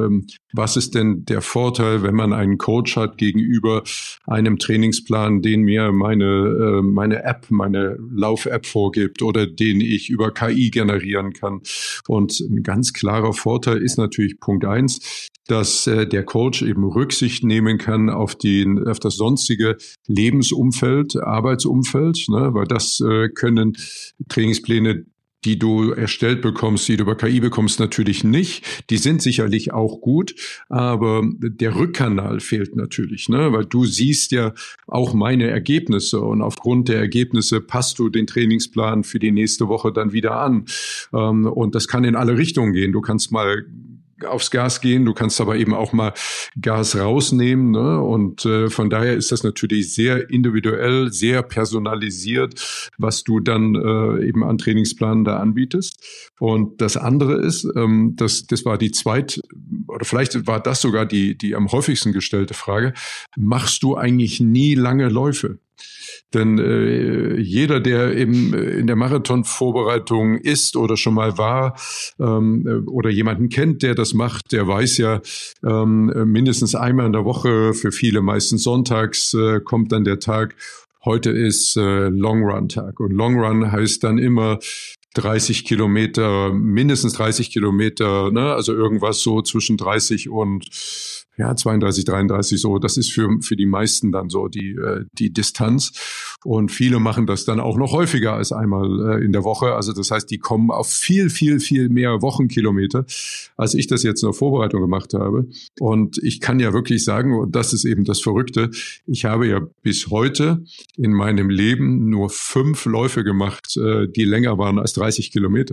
was ist denn der Vorteil, wenn man einen Coach hat gegenüber einem Trainingsplan, den mir meine App, meine Lauf-App vorgibt oder den ich über KI generieren kann? Und ein ganz klarer Vorteil ist natürlich Punkt 1, dass der Coach eben Rücksicht nehmen kann auf das sonstige Lebensumfeld, Arbeitsumfeld, ne? Weil das können Trainingspläne, die du erstellt bekommst, die du über KI bekommst, natürlich nicht. Die sind sicherlich auch gut, aber der Rückkanal fehlt natürlich, ne? Weil du siehst ja auch meine Ergebnisse und aufgrund der Ergebnisse passt du den Trainingsplan für die nächste Woche dann wieder an. Und das kann in alle Richtungen gehen. Du kannst mal aufs Gas gehen, du kannst aber eben auch mal Gas rausnehmen, ne? Und von daher ist das natürlich sehr individuell, sehr personalisiert, was du dann eben an Trainingsplanen da anbietest. Und das andere ist, das war die oder vielleicht war das sogar die am häufigsten gestellte Frage, machst du eigentlich nie lange Läufe? Denn jeder, der eben in der Marathonvorbereitung ist oder schon mal war oder jemanden kennt, der das macht, der weiß ja, mindestens einmal in der Woche, für viele meistens sonntags, kommt dann der Tag, heute ist Long-Run-Tag. Und Long-Run heißt dann immer 30 Kilometer, mindestens 30 Kilometer, ne? Also irgendwas so zwischen 30 und 32, 33 so. Das ist für die meisten dann so die Distanz. Und viele machen das dann auch noch häufiger als einmal in der Woche. Also das heißt, die kommen auf viel, viel, viel mehr Wochenkilometer, als ich das jetzt in der Vorbereitung gemacht habe. Und ich kann ja wirklich sagen, und das ist eben das Verrückte, ich habe ja bis heute in meinem Leben nur 5 Läufe gemacht, die länger waren als 30 Kilometer.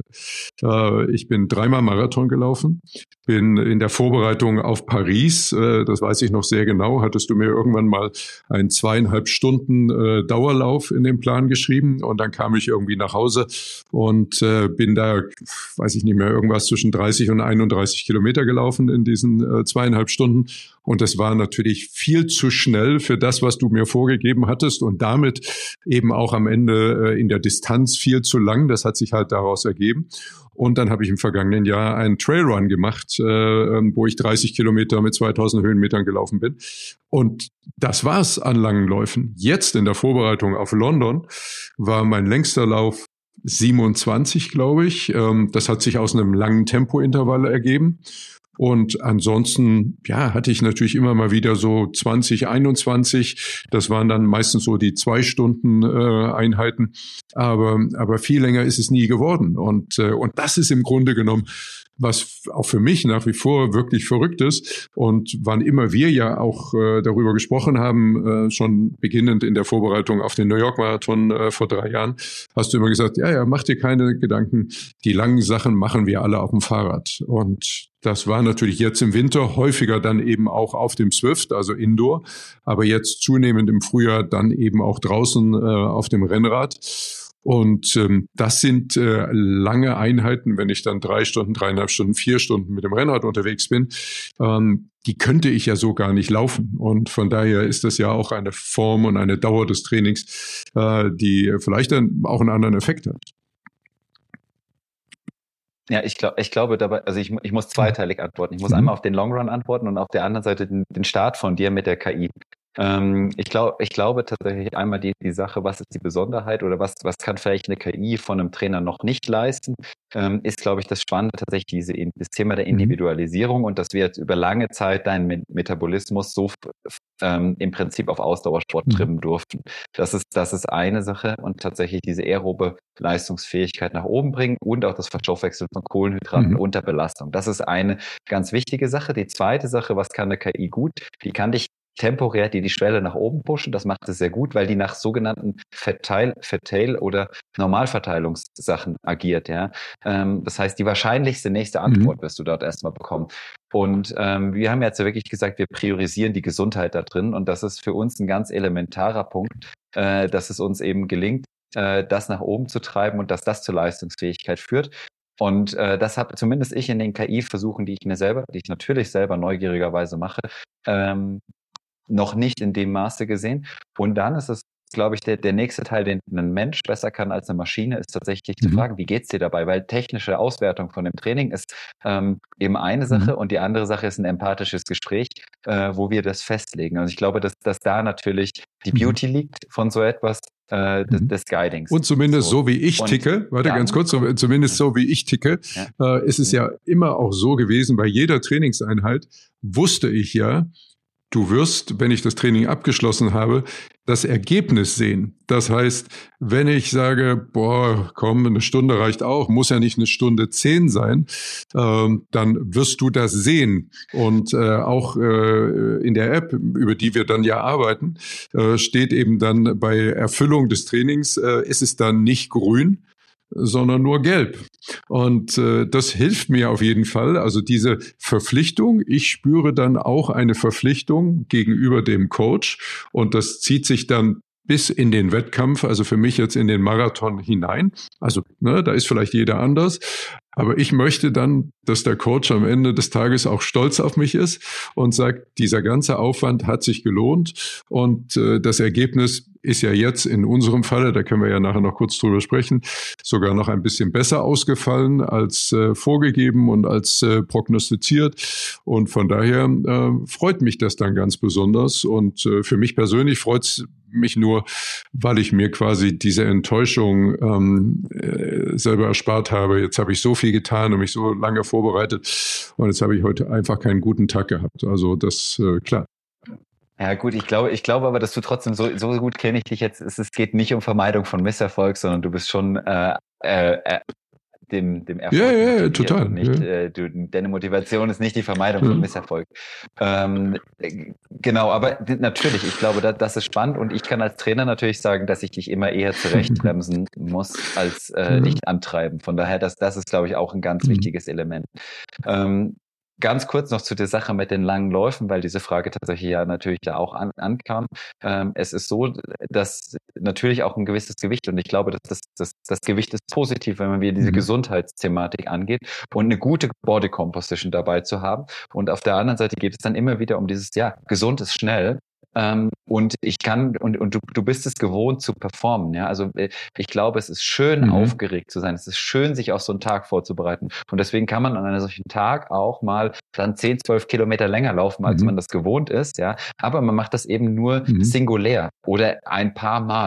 Ich bin 3-mal Marathon gelaufen, bin in der Vorbereitung auf Paris, das weiß ich noch sehr genau, hattest du mir irgendwann mal einen 2,5 Stunden Dauerlauf in den Plan geschrieben und dann kam ich irgendwie nach Hause und bin da, weiß ich nicht mehr, irgendwas zwischen 30 und 31 Kilometer gelaufen in diesen 2,5 Stunden und das war natürlich viel zu schnell für das, was du mir vorgegeben hattest und damit eben auch am Ende in der Distanz viel zu lang, das hat sich halt daraus ergeben. Und dann habe ich im vergangenen Jahr einen Trailrun gemacht, wo ich 30 Kilometer mit 2000 Höhenmetern gelaufen bin. Und das war's an langen Läufen. Jetzt in der Vorbereitung auf London war mein längster Lauf 27, glaube ich. Das hat sich aus einem langen Tempointervall ergeben. Und ansonsten, ja, hatte ich natürlich immer mal wieder so 20, 21. Das waren dann meistens so die 2 Stunden Einheiten. Aber viel länger ist es nie geworden. Und das ist im Grunde genommen, was auch für mich nach wie vor wirklich verrückt ist. Und wann immer wir ja auch darüber gesprochen haben, schon beginnend in der Vorbereitung auf den New York Marathon vor 3 Jahren, hast du immer gesagt, ja, mach dir keine Gedanken, die langen Sachen machen wir alle auf dem Fahrrad. Und das war natürlich jetzt im Winter häufiger dann eben auch auf dem Zwift, also Indoor, aber jetzt zunehmend im Frühjahr dann eben auch draußen auf dem Rennrad. Und das sind lange Einheiten, wenn ich dann 3 Stunden, 3,5 Stunden, 4 Stunden mit dem Rennrad unterwegs bin. Die könnte ich ja so gar nicht laufen. Und von daher ist das ja auch eine Form und eine Dauer des Trainings, die vielleicht dann auch einen anderen Effekt hat. Ja, ich glaube dabei, also ich muss zweiteilig antworten. Ich muss einmal auf den Long Run antworten und auf der anderen Seite den Start von dir mit der KI. Ich glaube tatsächlich einmal die Sache, was ist die Besonderheit oder was kann vielleicht eine KI von einem Trainer noch nicht leisten, ist, glaube ich, das Spannende tatsächlich das Thema der Individualisierung und dass wir jetzt über lange Zeit deinen Metabolismus so im Prinzip auf Ausdauersport trimmen durften. Das ist eine Sache und tatsächlich diese aerobe Leistungsfähigkeit nach oben bringen und auch das Verstoffwechseln von Kohlenhydraten unter Belastung. Das ist eine ganz wichtige Sache. Die zweite Sache, was kann eine KI gut? Die kann dich temporär die Schwelle nach oben pushen. Das macht es sehr gut, weil die nach sogenannten Fat-Tail oder Normalverteilungssachen agiert. Ja, das heißt, die wahrscheinlichste nächste Antwort wirst du dort erstmal bekommen. Und wir haben jetzt wirklich gesagt, wir priorisieren die Gesundheit da drin. Und das ist für uns ein ganz elementarer Punkt, dass es uns eben gelingt, das nach oben zu treiben und dass das zur Leistungsfähigkeit führt. Und das habe zumindest ich in den KI-Versuchen, die ich natürlich selber neugierigerweise mache, noch nicht in dem Maße gesehen. Und dann ist es, glaube ich, der nächste Teil, den ein Mensch besser kann als eine Maschine, ist tatsächlich zu fragen, wie geht's dir dabei? Weil technische Auswertung von dem Training ist eben eine Sache und die andere Sache ist ein empathisches Gespräch, wo wir das festlegen. Also ich glaube, dass da natürlich die Beauty liegt von so etwas, des Guidings. Und zumindest so wie ich ticke, ganz kurz, zumindest so wie ich ticke, ist es ja immer auch so gewesen, bei jeder Trainingseinheit wusste ich ja, du wirst, wenn ich das Training abgeschlossen habe, das Ergebnis sehen. Das heißt, wenn ich sage, komm, 1 Stunde reicht auch, muss ja nicht 1:10 sein, dann wirst du das sehen. Und auch in der App, über die wir dann ja arbeiten, steht eben dann bei Erfüllung des Trainings, ist es dann nicht grün, sondern nur gelb. Und das hilft mir auf jeden Fall. Also diese Verpflichtung, ich spüre dann auch eine Verpflichtung gegenüber dem Coach und das zieht sich dann bis in den Wettkampf, also für mich jetzt in den Marathon hinein. Also da ist vielleicht jeder anders. Aber ich möchte dann, dass der Coach am Ende des Tages auch stolz auf mich ist und sagt, dieser ganze Aufwand hat sich gelohnt und das Ergebnis ist ja jetzt in unserem Falle, da können wir ja nachher noch kurz drüber sprechen, sogar noch ein bisschen besser ausgefallen als vorgegeben und als prognostiziert. Und von daher freut mich das dann ganz besonders. Und für mich persönlich freut es mich nur, weil ich mir quasi diese Enttäuschung selber erspart habe. Jetzt habe ich so viel getan und mich so lange vorbereitet und jetzt habe ich heute einfach keinen guten Tag gehabt. Also das, klar. Ja gut, ich glaube aber, dass du trotzdem so gut kenne ich dich jetzt. Es geht nicht um Vermeidung von Misserfolg, sondern du bist schon dem Erfolg. Ja, total. Nicht, deine Motivation ist nicht die Vermeidung von Misserfolg. Genau, aber natürlich, ich glaube, das ist spannend und ich kann als Trainer natürlich sagen, dass ich dich immer eher zurechtbremsen muss, als dich antreiben. Von daher, das ist, glaube ich, auch ein ganz wichtiges Element. Ganz kurz noch zu der Sache mit den langen Läufen, weil diese Frage tatsächlich ja natürlich da auch ankam. Es ist so, dass natürlich auch ein gewisses Gewicht und ich glaube, dass das Gewicht ist positiv, wenn man wieder diese Gesundheitsthematik angeht und eine gute Body Composition dabei zu haben. Und auf der anderen Seite geht es dann immer wieder um dieses, gesund ist schnell. Und ich kann, und du bist es gewohnt zu performen, ja. Also ich glaube, es ist schön, aufgeregt zu sein. Es ist schön, sich auf so einen Tag vorzubereiten. Und deswegen kann man an einem solchen Tag auch mal dann 10, 12 Kilometer länger laufen, als man das gewohnt ist, ja. Aber man macht das eben nur singulär oder ein paar Mal.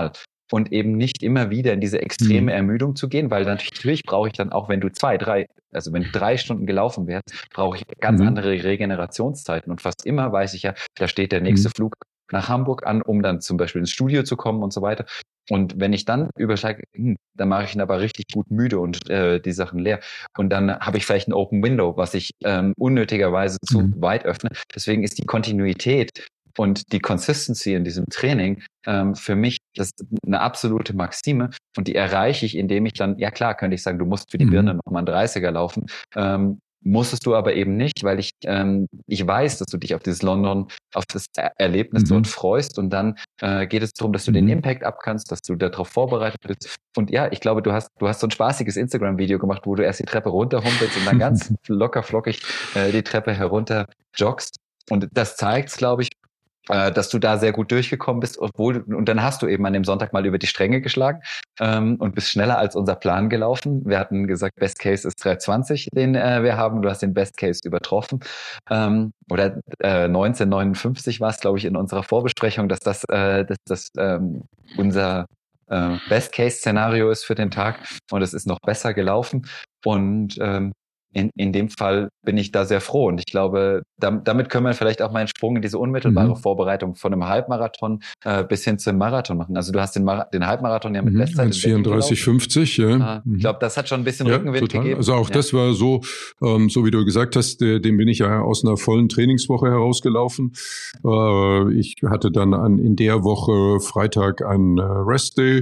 und eben nicht immer wieder in diese extreme Ermüdung zu gehen, weil natürlich brauche ich dann auch, wenn du wenn du 3 Stunden gelaufen wärst, brauche ich ganz andere Regenerationszeiten und fast immer weiß ich ja, da steht der nächste Flug nach Hamburg an, um dann zum Beispiel ins Studio zu kommen und so weiter. Und wenn ich dann übersteige, dann mache ich ihn aber richtig gut müde und die Sachen leer. Und dann habe ich vielleicht ein Open Window, was ich unnötigerweise zu weit öffne. Deswegen ist die Kontinuität und die Consistency in diesem Training für mich das ist eine absolute Maxime und die erreiche ich, indem ich dann, ja klar, könnte ich sagen, du musst für die Birne nochmal einen 30er laufen, musstest du aber eben nicht, weil ich weiß, dass du dich auf auf das Erlebnis dort freust und dann geht es darum, dass du den Impact abkannst, dass du darauf vorbereitet bist und ja, ich glaube, du hast so ein spaßiges Instagram-Video gemacht, wo du erst die Treppe runterhumpelst und dann ganz locker flockig die Treppe herunter joggst und das zeigt, glaube ich, dass du da sehr gut durchgekommen bist, und dann hast du eben an dem Sonntag mal über die Stränge geschlagen und bist schneller als unser Plan gelaufen. Wir hatten gesagt, Best Case ist 3:20, den wir haben. Du hast den Best Case übertroffen. Oder 19:59 war es, glaube ich, in unserer Vorbesprechung, dass das unser Best Case Szenario ist für den Tag und es ist noch besser gelaufen. Und in dem Fall bin ich da sehr froh und ich glaube, damit können wir vielleicht auch mal einen Sprung in diese unmittelbare Vorbereitung von einem Halbmarathon bis hin zum Marathon machen. Also du hast den Halbmarathon ja mit Bestzeit 1:34,50, ja. Ich glaube, das hat schon ein bisschen Rückenwind gegeben. Also auch das war so wie du gesagt hast, dem bin ich ja aus einer vollen Trainingswoche herausgelaufen. Ich hatte dann in der Woche Freitag einen Rest Day.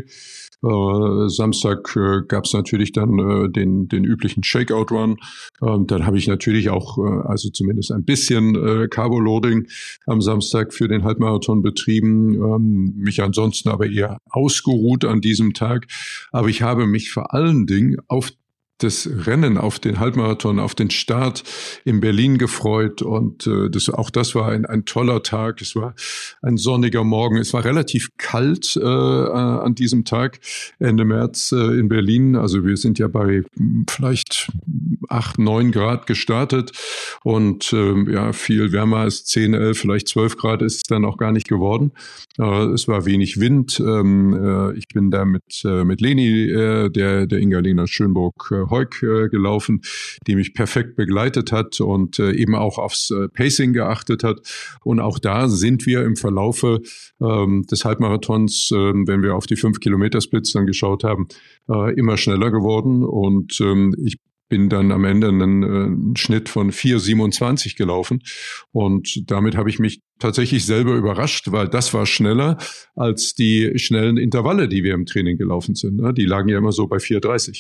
Samstag gab es natürlich dann den üblichen Shakeout-Run. Dann habe ich natürlich auch, also zumindest ein bisschen Carbo-Loading am Samstag für den Halbmarathon betrieben, mich ansonsten aber eher ausgeruht an diesem Tag. Aber ich habe mich vor allen Dingen auf das Rennen, auf den Halbmarathon, auf den Start in Berlin gefreut und auch das war ein toller Tag. Es war ein sonniger Morgen. Es war relativ kalt an diesem Tag, Ende März in Berlin. Also wir sind ja bei vielleicht 8, 9 Grad gestartet und viel wärmer als 10, 11, vielleicht 12 Grad ist es dann auch gar nicht geworden. Es war wenig Wind. Ich bin da mit Leni, der Inga-Lena Schönburg-Heuk gelaufen, die mich perfekt begleitet hat und eben auch aufs Pacing geachtet hat. Und auch da sind wir im Verlaufe des Halbmarathons, wenn wir auf die 5-Kilometer-Splits dann geschaut haben, immer schneller geworden. Und ich bin dann am Ende einen Schnitt von 4:27 gelaufen und damit habe ich mich tatsächlich selber überrascht, weil das war schneller als die schnellen Intervalle, die wir im Training gelaufen sind. Die lagen ja immer so bei 4:30.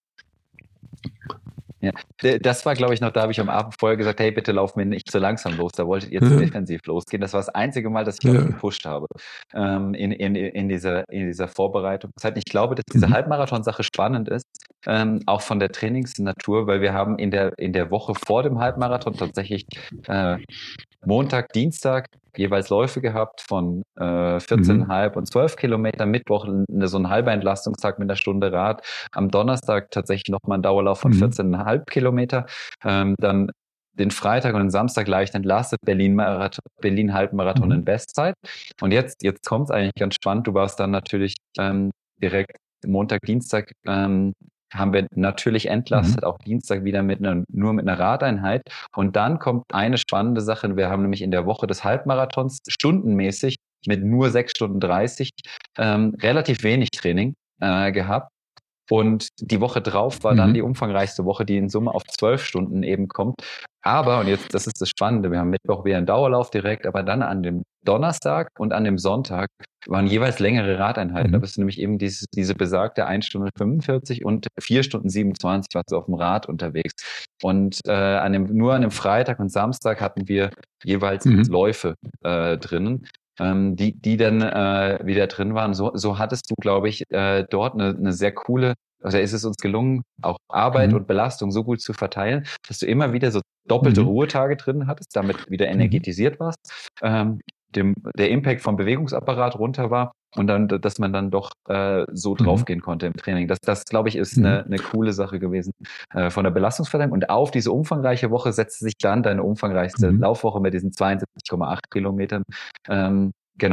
Ja, das war, glaube ich, noch, da habe ich am Abend vorher gesagt, hey, bitte lauf mir nicht so langsam los, da wolltet ihr zu defensiv losgehen. Das war das einzige Mal, dass ich euch gepusht habe in dieser Vorbereitungszeit. Ich glaube, dass diese Halbmarathon-Sache spannend ist, auch von der Trainingsnatur, weil wir haben in der Woche vor dem Halbmarathon tatsächlich Montag, Dienstag jeweils Läufe gehabt von 14,5 und 12 Kilometer, Mittwoch so ein halber Entlastungstag mit einer Stunde Rad, am Donnerstag tatsächlich nochmal ein Dauerlauf von 14,5 Kilometer, dann den Freitag und den Samstag leicht entlastet, Berlin Halbmarathon in Bestzeit. Und jetzt kommt es eigentlich ganz spannend, du warst dann natürlich direkt Montag, Dienstag haben wir natürlich entlastet, auch Dienstag wieder nur mit einer Radeinheit. Und dann kommt eine spannende Sache. Wir haben nämlich in der Woche des Halbmarathons stundenmäßig mit nur 6 Stunden 30 relativ wenig Training gehabt. Und die Woche drauf war dann die umfangreichste Woche, die in Summe auf 12 Stunden eben kommt. Aber, und jetzt, das ist das Spannende, wir haben Mittwoch wieder einen Dauerlauf direkt, aber dann an dem Donnerstag und an dem Sonntag waren jeweils längere Radeinheiten. Da bist du nämlich eben diese besagte 1 Stunde 45 und 4 Stunden 27 warst du auf dem Rad unterwegs. Und nur an dem Freitag und Samstag hatten wir jeweils Läufe drinnen. Die dann wieder drin waren. So hattest du, glaube ich, dort eine sehr coole, also ist es uns gelungen, auch Arbeit und Belastung so gut zu verteilen, dass du immer wieder so doppelte Ruhetage drin hattest, damit wieder energetisiert warst, der Impact vom Bewegungsapparat runter war und dann, dass man dann doch so draufgehen konnte im Training. Das glaube ich, ist eine coole Sache gewesen von der Belastungsverteilung. Und auf diese umfangreiche Woche setzte sich dann deine umfangreichste Laufwoche mit diesen 72,8 Kilometern. Genau.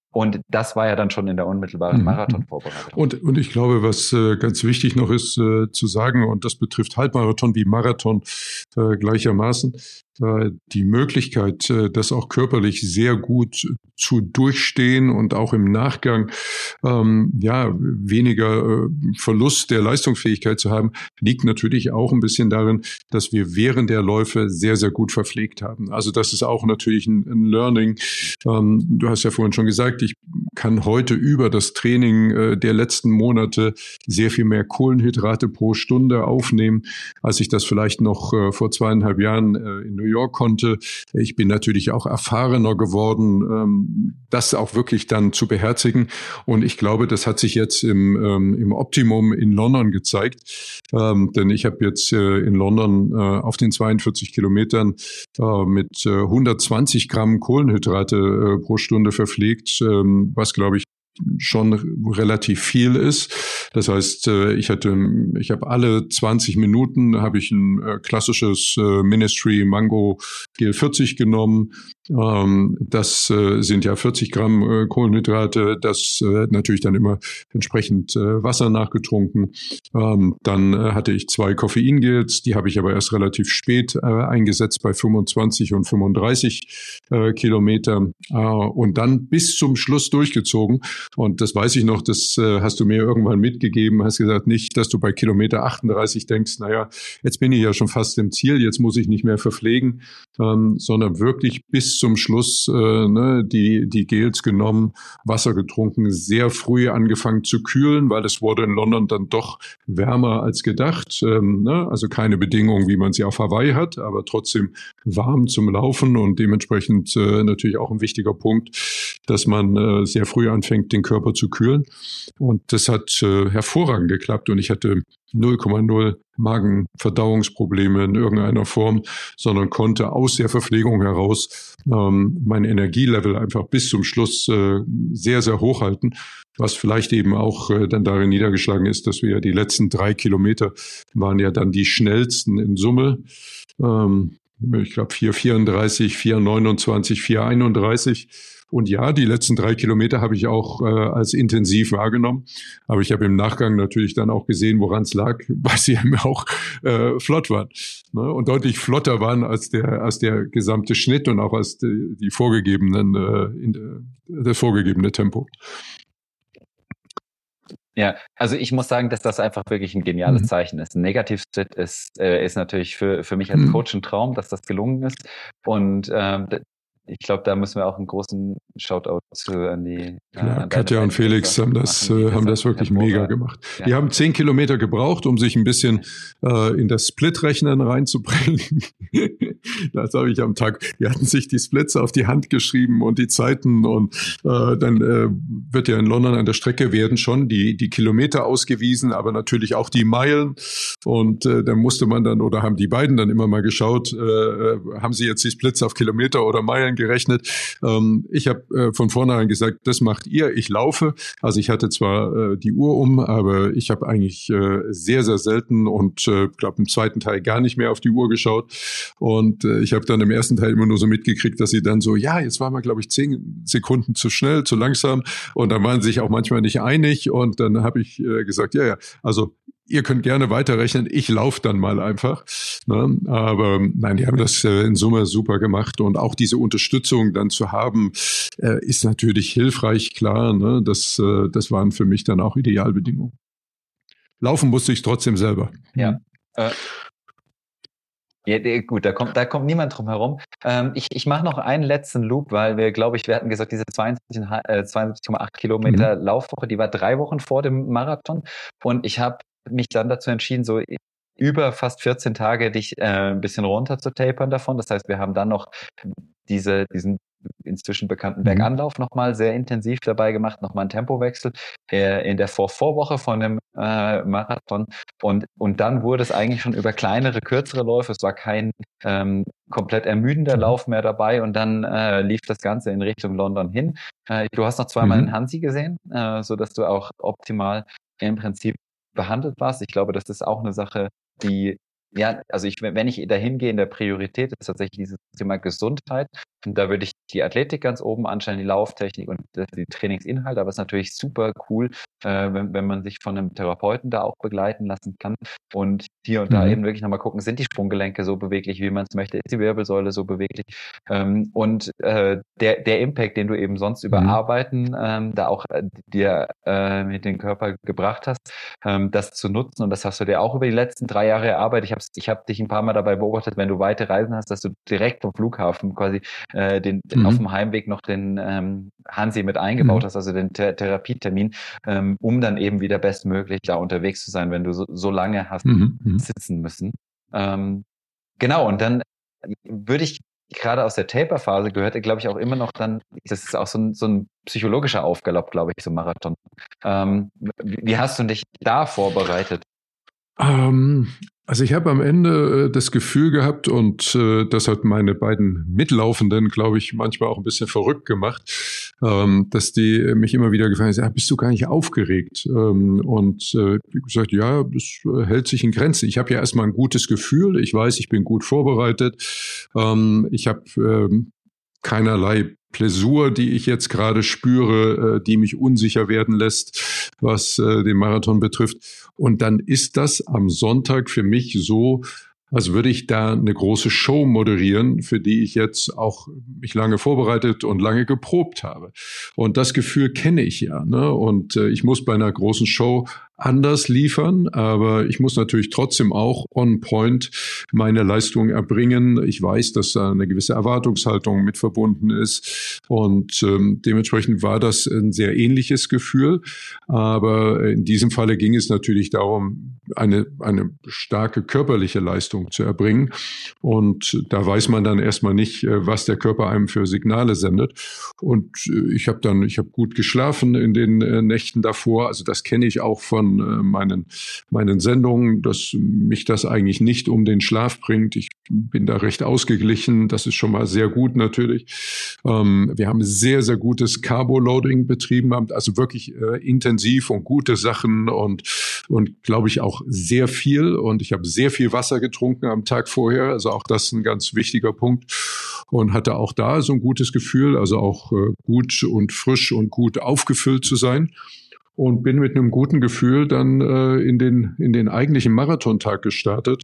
Und das war ja dann schon in der unmittelbaren Marathonvorbereitung. Und ich glaube, was ganz wichtig noch ist zu sagen, und das betrifft Halbmarathon wie Marathon gleichermaßen, die Möglichkeit, das auch körperlich sehr gut zu durchstehen und auch im Nachgang weniger Verlust der Leistungsfähigkeit zu haben, liegt natürlich auch ein bisschen darin, dass wir während der Läufe sehr, sehr gut verpflegt haben. Also das ist auch natürlich ein Learning. Du hast ja vorhin schon gesagt, ich kann heute über das Training der letzten Monate sehr viel mehr Kohlenhydrate pro Stunde aufnehmen, als ich das vielleicht noch vor 2,5 Jahren in New York konnte. Ich bin natürlich auch erfahrener geworden, das auch wirklich dann zu beherzigen. Und ich glaube, das hat sich jetzt im Optimum in London gezeigt. Denn ich habe jetzt in London auf den 42 Kilometern mit 120 Gramm Kohlenhydrate pro Stunde verpflegt, was, glaube ich, schon relativ viel ist. Das heißt, ich habe alle 20 Minuten habe ich ein klassisches Ministry Mango GL40 genommen. Das sind ja 40 Gramm Kohlenhydrate, das natürlich dann immer entsprechend Wasser nachgetrunken. Dann hatte ich 2 Koffeingels, die habe ich aber erst relativ spät eingesetzt bei 25 und 35 Kilometer und dann bis zum Schluss durchgezogen. Und das weiß ich noch, das hast du mir irgendwann mitgegeben, hast gesagt, nicht, dass du bei Kilometer 38 denkst, naja, jetzt bin ich ja schon fast im Ziel, jetzt muss ich nicht mehr verpflegen, sondern wirklich bis zum Schluss die Gels genommen, Wasser getrunken, sehr früh angefangen zu kühlen, weil es wurde in London dann doch wärmer als gedacht. Also keine Bedingungen, wie man sie auf Hawaii hat, aber trotzdem warm zum Laufen und dementsprechend natürlich auch ein wichtiger Punkt, dass man sehr früh anfängt, den Körper zu kühlen. Und das hat hervorragend geklappt und ich hatte 0,0 Magenverdauungsprobleme in irgendeiner Form, sondern konnte aus der Verpflegung heraus mein Energielevel einfach bis zum Schluss sehr, sehr hoch halten, was vielleicht eben auch dann darin niedergeschlagen ist, dass wir ja die letzten 3 Kilometer waren ja dann die schnellsten in Summe. Ich glaube 4,34, 4,29, 4,31. Und ja, die letzten 3 Kilometer habe ich auch als intensiv wahrgenommen. Aber ich habe im Nachgang natürlich dann auch gesehen, woran es lag, weil sie eben auch flott waren. Ne? Und deutlich flotter waren als der gesamte Schnitt und auch als die vorgegebenen, das vorgegebene Tempo. Ja, also ich muss sagen, dass das einfach wirklich ein geniales Zeichen ist. Ein Negativ-Split ist natürlich für mich als Coach ein Traum, dass das gelungen ist. Und ich glaube, da müssen wir auch einen großen Shoutout an die Katja und Felix haben das wirklich mega gemacht. Ja. Die haben 10 Kilometer gebraucht, um sich ein bisschen in das Split-Rechnen reinzubringen. Das habe ich am Tag. Die hatten sich die Splits auf die Hand geschrieben und die Zeiten und dann wird ja in London an der Strecke werden schon die Kilometer ausgewiesen, aber natürlich auch die Meilen. Und dann musste man dann oder haben die beiden dann immer mal geschaut, haben sie jetzt die Splits auf Kilometer oder Meilen gerechnet. Ich habe von vornherein gesagt, das macht ihr, ich laufe. Also ich hatte zwar die Uhr aber ich habe eigentlich sehr, sehr selten und glaube im zweiten Teil gar nicht mehr auf die Uhr geschaut. Und ich habe dann im ersten Teil immer nur so mitgekriegt, dass sie dann so, ja, jetzt waren wir, glaube ich, 10 Sekunden zu schnell, zu langsam. Und dann waren sie sich auch manchmal nicht einig. Und dann habe ich gesagt, ja, also ihr könnt gerne weiterrechnen, ich laufe dann mal einfach. Ne? Aber nein, die haben das in Summe super gemacht. Und auch diese Unterstützung dann zu haben, ist natürlich hilfreich, klar. Ne? Das waren für mich dann auch Idealbedingungen. Laufen musste ich trotzdem selber. Ja. Ja, gut, da kommt niemand drum herum. Ich mache noch einen letzten Loop, weil wir hatten gesagt, diese 72,8 Kilometer Laufwoche, die war 3 Wochen vor dem Marathon. Und ich habe mich dann dazu entschieden, so über fast 14 Tage dich ein bisschen runter zu tapern davon. Das heißt, wir haben dann noch diesen inzwischen bekannten Berganlauf nochmal sehr intensiv dabei gemacht, nochmal einen Tempowechsel in der Vorwoche von dem Marathon und dann wurde es eigentlich schon über kleinere, kürzere Läufe, es war kein komplett ermüdender Lauf mehr dabei und dann lief das Ganze in Richtung London hin. Du hast noch zweimal einen Hansi gesehen, sodass du auch optimal im Prinzip behandelt warst. Ich glaube, das ist auch eine Sache, die, ja, also wenn ich dahin gehe, in der Priorität ist tatsächlich dieses Thema Gesundheit Da würde ich die Athletik ganz oben anstellen, die Lauftechnik und die Trainingsinhalte. Aber es ist natürlich super cool, wenn man sich von einem Therapeuten da auch begleiten lassen kann und hier und da eben wirklich nochmal gucken, sind die Sprunggelenke so beweglich, wie man es möchte, ist die Wirbelsäule so beweglich, und der Impact, den du eben sonst über Arbeiten da auch dir mit dem Körper gebracht hast, das zu nutzen, und das hast du dir auch über die letzten 3 Jahre erarbeitet. Ich hab dich ein paar Mal dabei beobachtet, wenn du weite Reisen hast, dass du direkt vom Flughafen quasi auf dem Heimweg noch den Hansi mit eingebaut hast, also den Therapietermin, um dann eben wieder bestmöglich da unterwegs zu sein, wenn du so lange hast sitzen müssen. Genau, und dann würde ich gerade aus der Taper-Phase gehört, glaube ich, auch immer noch dann, das ist auch so ein psychologischer Aufgalopp, glaube ich, so Marathon. Wie hast du dich da vorbereitet? Also ich habe am Ende das Gefühl gehabt, und das hat meine beiden Mitlaufenden, glaube ich, manchmal auch ein bisschen verrückt gemacht, dass die mich immer wieder gefragt haben, bist du gar nicht aufgeregt? Und ich habe gesagt, ja, das hält sich in Grenzen. Ich habe ja erstmal ein gutes Gefühl. Ich weiß, ich bin gut vorbereitet. Ich habe keinerlei Plessur, die ich jetzt gerade spüre, die mich unsicher werden lässt, was den Marathon betrifft. Und dann ist das am Sonntag für mich so, als würde ich da eine große Show moderieren, für die ich jetzt auch mich lange vorbereitet und lange geprobt habe. Und das Gefühl kenne ich ja, ne? Und ich muss bei einer großen Show anders liefern, aber ich muss natürlich trotzdem auch on point meine Leistung erbringen. Ich weiß, dass da eine gewisse Erwartungshaltung mit verbunden ist, und dementsprechend war das ein sehr ähnliches Gefühl. Aber in diesem Falle ging es natürlich darum, eine starke körperliche Leistung zu erbringen, und da weiß man dann erstmal nicht, was der Körper einem für Signale sendet. Und ich habe gut geschlafen in den Nächten davor. Also das kenne ich auch von meinen Sendungen, dass mich das eigentlich nicht um den Schlaf bringt. Ich bin da recht ausgeglichen. Das ist schon mal sehr gut natürlich. Wir haben sehr, sehr gutes Carbo-Loading betrieben, also wirklich intensiv und gute Sachen und glaube ich auch sehr viel. Und ich habe sehr viel Wasser getrunken am Tag vorher. Also auch das ist ein ganz wichtiger Punkt. Und hatte auch da so ein gutes Gefühl, also auch gut und frisch und gut aufgefüllt zu sein. Und bin mit einem guten Gefühl dann in den eigentlichen Marathontag gestartet.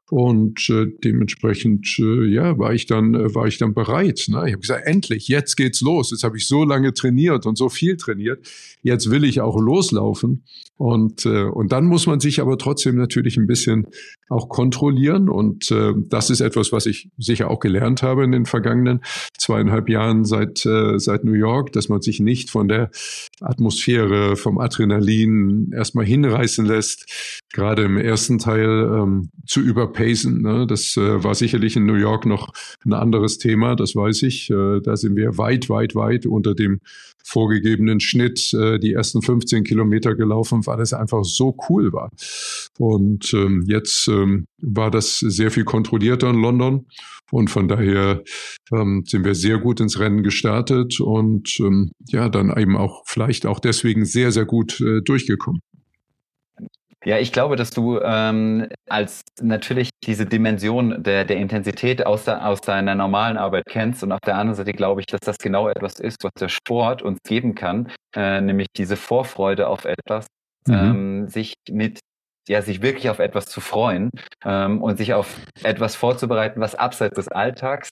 Und dementsprechend war ich dann bereit. Ne? Ich habe gesagt, endlich, jetzt geht's los. Jetzt habe ich so lange trainiert und so viel trainiert. Jetzt will ich auch loslaufen. Und dann muss man sich aber trotzdem natürlich ein bisschen auch kontrollieren. Und das ist etwas, was ich sicher auch gelernt habe in den vergangenen 2,5 Jahren seit New York, dass man sich nicht von der Atmosphäre, vom Adrenalin erstmal hinreißen lässt, gerade im ersten Teil zu überpacen. Ne? Das war sicherlich in New York noch ein anderes Thema, das weiß ich. Da sind wir weit, weit, weit unter dem vorgegebenen Schnitt die ersten 15 Kilometer gelaufen, weil es einfach so cool war. Und jetzt war das sehr viel kontrollierter in London. Und von daher sind wir sehr gut ins Rennen gestartet und dann eben auch vielleicht auch deswegen sehr, sehr gut durchgekommen. Ja, ich glaube, dass du als natürlich diese Dimension der Intensität aus deiner normalen Arbeit kennst, und auf der anderen Seite glaube ich, dass das genau etwas ist, was der Sport uns geben kann, nämlich diese Vorfreude auf etwas, sich wirklich auf etwas zu freuen und sich auf etwas vorzubereiten, was abseits des Alltags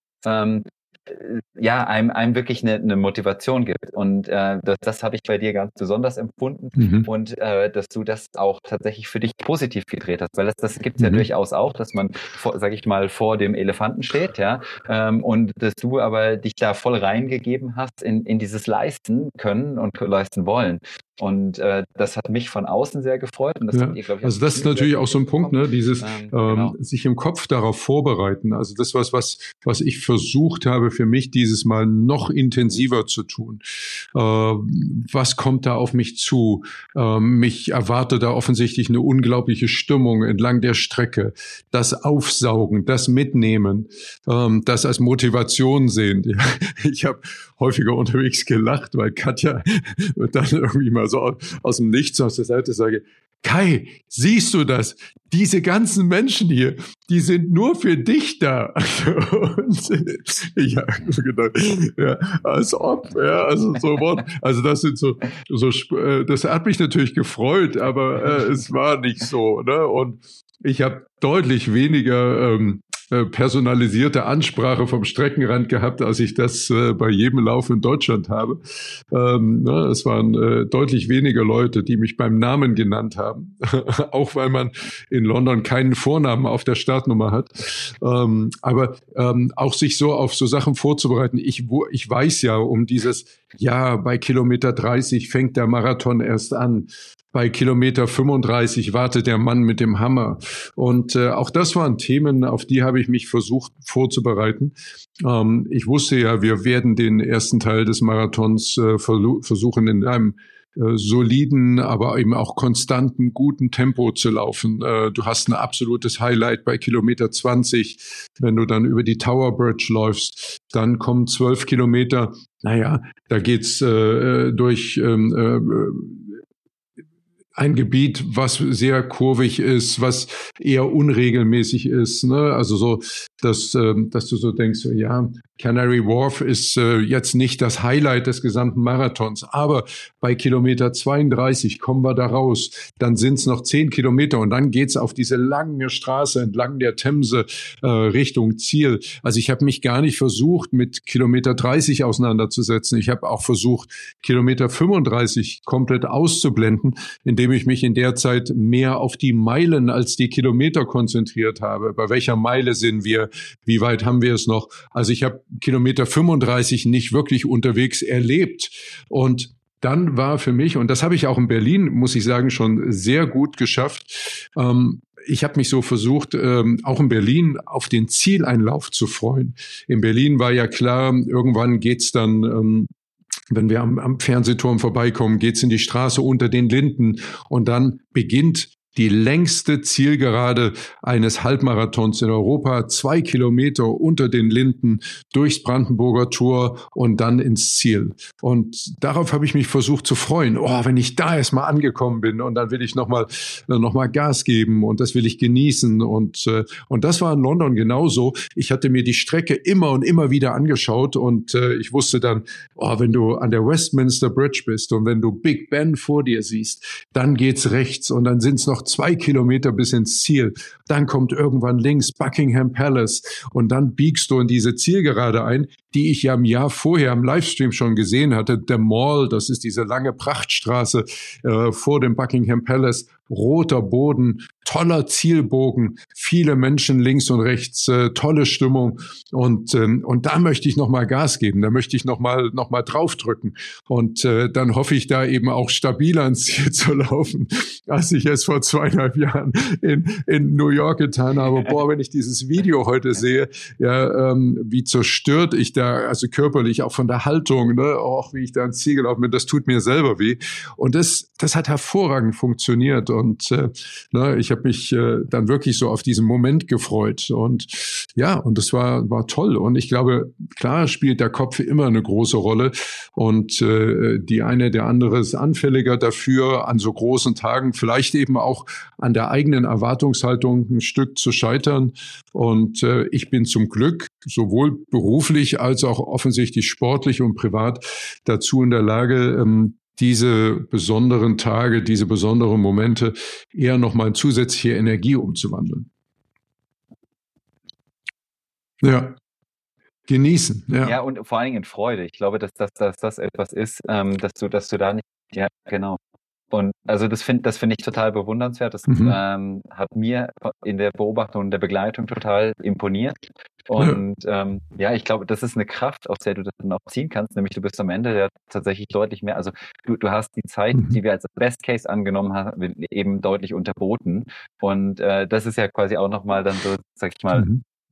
einem wirklich eine Motivation gibt. Und das habe ich bei dir ganz besonders empfunden, und dass du das auch tatsächlich für dich positiv gedreht hast, weil das gibt es ja durchaus auch, dass man, vor dem Elefanten steht, ja, und dass du aber dich da voll reingegeben hast in dieses Leisten können und leisten wollen. Und das hat mich von außen sehr gefreut. Und das hat ihr, glaube ich, also das ist natürlich auch so ein Punkt, ne? Dieses sich im Kopf darauf vorbereiten. Also das was ich versucht habe für mich dieses Mal noch intensiver zu tun. Was kommt da auf mich zu? Mich erwartet da offensichtlich eine unglaubliche Stimmung entlang der Strecke. Das Aufsaugen, das Mitnehmen, das als Motivation sehen. Ich habe häufiger unterwegs gelacht, weil Katja dann irgendwie mal so aus dem Nichts aus der Seite sage, Kai, siehst du das? Diese ganzen Menschen hier, die sind nur für dich da. Und ich habe gedacht, ja, als ob, ja, also so Wort, also das sind das hat mich natürlich gefreut, aber es war nicht so, ne? Und ich habe deutlich weniger personalisierte Ansprache vom Streckenrand gehabt, als ich das bei jedem Lauf in Deutschland habe. Es waren deutlich weniger Leute, die mich beim Namen genannt haben, auch weil man in London keinen Vornamen auf der Startnummer hat. Aber auch sich so auf so Sachen vorzubereiten. Ich weiß ja um dieses, ja, bei Kilometer 30 fängt der Marathon erst an. Bei Kilometer 35 wartet der Mann mit dem Hammer. Und auch das waren Themen, auf die habe ich mich versucht vorzubereiten. Ich wusste ja, wir werden den ersten Teil des Marathons versuchen in einem soliden, aber eben auch konstanten, guten Tempo zu laufen. Du hast ein absolutes Highlight bei Kilometer 20. Wenn du dann über die Tower Bridge läufst, dann kommen 12 Kilometer. Naja, da geht's durch ein Gebiet, was sehr kurvig ist, was eher unregelmäßig ist, ne? Also so, dass du so denkst, ja, Canary Wharf ist jetzt nicht das Highlight des gesamten Marathons, aber bei Kilometer 32 kommen wir da raus, dann sind es noch 10 Kilometer und dann geht's auf diese lange Straße entlang der Themse Richtung Ziel. Also ich habe mich gar nicht versucht, mit Kilometer 30 auseinanderzusetzen. Ich habe auch versucht, Kilometer 35 komplett auszublenden, indem ich mich in der Zeit mehr auf die Meilen als die Kilometer konzentriert habe. Bei welcher Meile sind wir? Wie weit haben wir es noch? Also ich habe Kilometer 35 nicht wirklich unterwegs erlebt. Und dann war für mich, und das habe ich auch in Berlin, muss ich sagen, schon sehr gut geschafft, ich habe mich so versucht, auch in Berlin auf den Zieleinlauf zu freuen. In Berlin war ja klar, irgendwann geht's dann wenn wir am Fernsehturm vorbeikommen, geht's in die Straße unter den Linden und dann beginnt die längste Zielgerade eines Halbmarathons in Europa, 2 Kilometer unter den Linden, durchs Brandenburger Tor und dann ins Ziel. Und darauf habe ich mich versucht zu freuen. Oh, wenn ich da erstmal angekommen bin und dann will ich noch mal Gas geben und das will ich genießen. Und das war in London genauso. Ich hatte mir die Strecke immer und immer wieder angeschaut und ich wusste dann, oh, wenn du an der Westminster Bridge bist und wenn du Big Ben vor dir siehst, dann geht's rechts und dann sind's noch 2 Kilometer bis ins Ziel. Dann kommt irgendwann links Buckingham Palace und dann biegst du in diese Zielgerade ein, die ich ja im Jahr vorher im Livestream schon gesehen hatte. Der Mall, das ist diese lange Prachtstraße vor dem Buckingham Palace. Roter Boden, toller Zielbogen, viele Menschen links und rechts, tolle Stimmung und da möchte ich noch mal Gas geben, da möchte ich noch mal draufdrücken und dann hoffe ich da eben auch stabil ans Ziel zu laufen, als ich es vor 2,5 Jahren in New York getan habe. Boah, wenn ich dieses Video heute sehe, ja, wie zerstört ich da, also körperlich auch von der Haltung, ne, auch wie ich da ans Ziel gelaufen bin, das tut mir selber weh und das hat hervorragend funktioniert. Und ich habe mich dann wirklich so auf diesen Moment gefreut. Und ja, und das war toll. Und ich glaube, klar spielt der Kopf immer eine große Rolle. Und der andere ist anfälliger dafür, an so großen Tagen vielleicht eben auch an der eigenen Erwartungshaltung ein Stück zu scheitern. Und ich bin zum Glück sowohl beruflich als auch offensichtlich sportlich und privat dazu in der Lage, diese besonderen Tage, diese besonderen Momente eher nochmal in zusätzliche Energie umzuwandeln. Ja, genießen. Ja, und vor allen Dingen in Freude. Ich glaube, dass das etwas ist, dass du da nicht, ja, genau. Und also das finde ich total bewundernswert. Das hat mir in der Beobachtung und der Begleitung total imponiert. Und ich glaube, das ist eine Kraft, aus der du das dann auch ziehen kannst. Nämlich du bist am Ende ja tatsächlich deutlich mehr. Also du hast die Zeit, die wir als Best Case angenommen haben, eben deutlich unterboten. Und das ist ja quasi auch nochmal dann so, sag ich mal,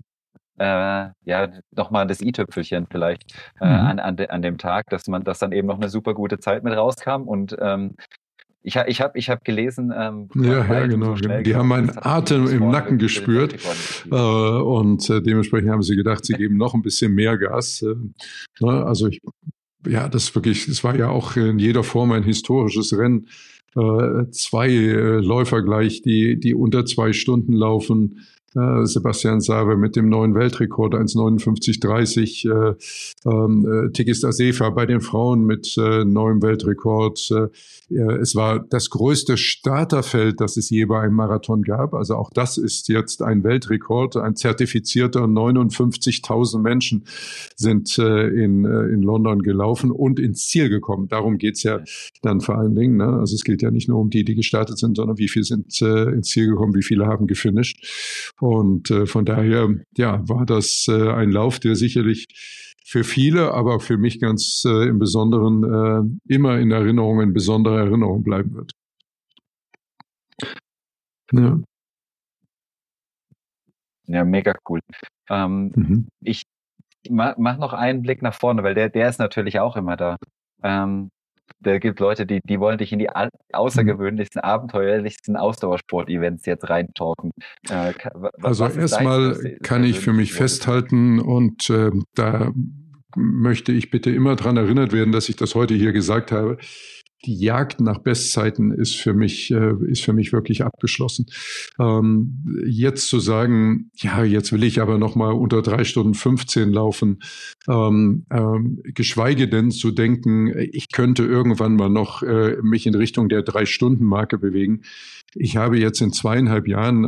nochmal das i-Tüpfelchen vielleicht an dem Tag, dass dann eben noch eine super gute Zeit mit rauskam und ich hab gelesen, genau. Die haben meinen Atem im Nacken gespürt und dementsprechend haben sie gedacht, sie geben noch ein bisschen mehr Gas. Also das war ja auch in jeder Form ein historisches Rennen. zwei Läufer gleich, die unter 2 Stunden laufen. Sebastian Sawe mit dem neuen Weltrekord 1,59,30. Tigist Assefa bei den Frauen mit neuem Weltrekord. Es war das größte Starterfeld, das es je bei einem Marathon gab. Also auch das ist jetzt ein Weltrekord, ein zertifizierter. 59.000 Menschen sind in London gelaufen und ins Ziel gekommen. Darum geht's ja dann vor allen Dingen. Ne? Also es geht ja nicht nur um die gestartet sind, sondern wie viele sind ins Ziel gekommen, wie viele haben gefinisht. Und von daher, ja, war das ein Lauf, der sicherlich für viele, aber für mich ganz im Besonderen immer in besonderer Erinnerung bleiben wird. Ja, ja, mega cool. Ich mach noch einen Blick nach vorne, weil der ist natürlich auch immer da. Da gibt Leute, die wollen dich in die außergewöhnlichsten, abenteuerlichsten Ausdauersport-Events jetzt reintalken. Also erstmal kann ich für mich festhalten und da möchte ich bitte immer dran erinnert werden, dass ich das heute hier gesagt habe. Die Jagd nach Bestzeiten ist für mich wirklich abgeschlossen. Jetzt zu sagen, ja, jetzt will ich aber noch mal unter 3 Stunden 15 laufen, geschweige denn zu denken, ich könnte irgendwann mal noch mich in Richtung der 3-Stunden-Marke bewegen. Ich habe jetzt in 2,5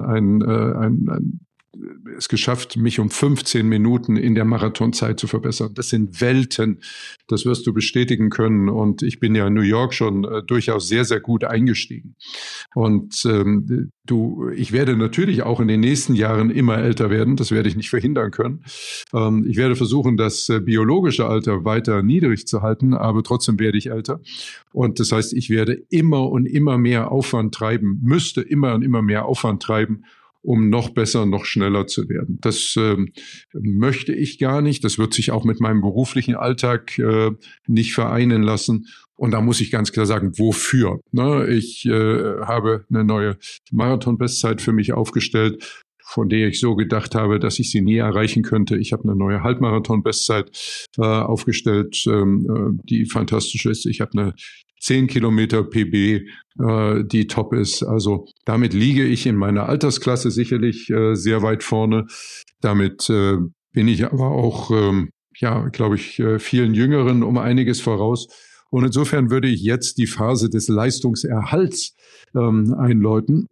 Jahren es geschafft, mich um 15 Minuten in der Marathonzeit zu verbessern. Das sind Welten. Das wirst du bestätigen können. Und ich bin ja in New York schon durchaus sehr, sehr gut eingestiegen. Und ich werde natürlich auch in den nächsten Jahren immer älter werden. Das werde ich nicht verhindern können. Ich werde versuchen, das biologische Alter weiter niedrig zu halten, aber trotzdem werde ich älter. Und das heißt, ich werde immer und immer mehr Aufwand treiben, müsste immer und immer mehr Aufwand treiben, um noch besser, noch schneller zu werden. Das möchte ich gar nicht. Das wird sich auch mit meinem beruflichen Alltag nicht vereinen lassen. Und da muss ich ganz klar sagen, wofür? Ne? Ich habe eine neue Marathon-Bestzeit für mich aufgestellt, von der ich so gedacht habe, dass ich sie nie erreichen könnte. Ich habe eine neue Halbmarathon-Bestzeit aufgestellt, die fantastisch ist. Ich habe eine 10 Kilometer PB, die top ist. Also damit liege ich in meiner Altersklasse sicherlich sehr weit vorne. Damit bin ich aber auch, glaube ich, vielen Jüngeren um einiges voraus. Und insofern würde ich jetzt die Phase des Leistungserhalts einläuten.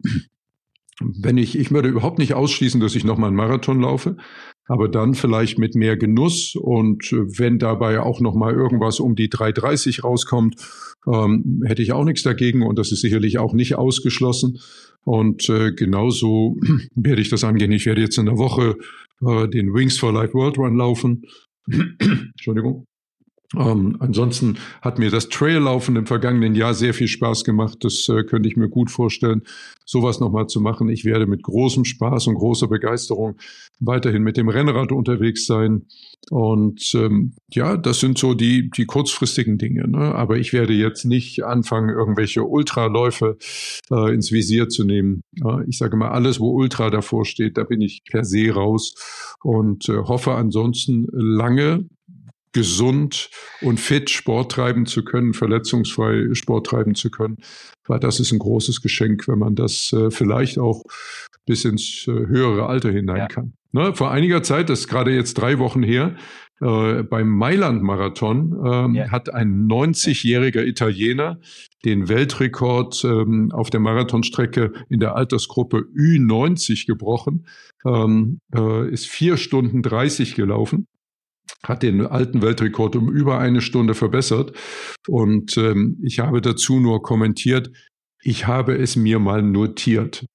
Ich würde überhaupt nicht ausschließen, dass ich nochmal einen Marathon laufe, aber dann vielleicht mit mehr Genuss und wenn dabei auch nochmal irgendwas um die 3:30 rauskommt, hätte ich auch nichts dagegen und das ist sicherlich auch nicht ausgeschlossen. Und genauso werde ich das angehen. Ich werde jetzt in der Woche den Wings for Life World Run laufen. Entschuldigung. Ansonsten hat mir das Traillaufen im vergangenen Jahr sehr viel Spaß gemacht. Das könnte ich mir gut vorstellen, sowas nochmal zu machen. Ich werde mit großem Spaß und großer Begeisterung weiterhin mit dem Rennrad unterwegs sein. Und das sind so die kurzfristigen Dinge. Ne? Aber ich werde jetzt nicht anfangen, irgendwelche Ultraläufe ins Visier zu nehmen. Ich sage mal, alles, wo Ultra davor steht, da bin ich per se raus und hoffe ansonsten lange gesund und fit Sport treiben zu können, verletzungsfrei Sport treiben zu können. Weil das ist ein großes Geschenk, wenn man das vielleicht auch bis ins höhere Alter hinein kann. Ne, vor einiger Zeit, das ist gerade jetzt 3 Wochen her, beim Mailand-Marathon hat ein 90-jähriger Italiener den Weltrekord auf der Marathonstrecke in der Altersgruppe Ü90 gebrochen, ist 4 Stunden 30 gelaufen. Hat den alten Weltrekord um über 1 Stunde verbessert. Und ich habe dazu nur kommentiert, ich habe es mir mal notiert.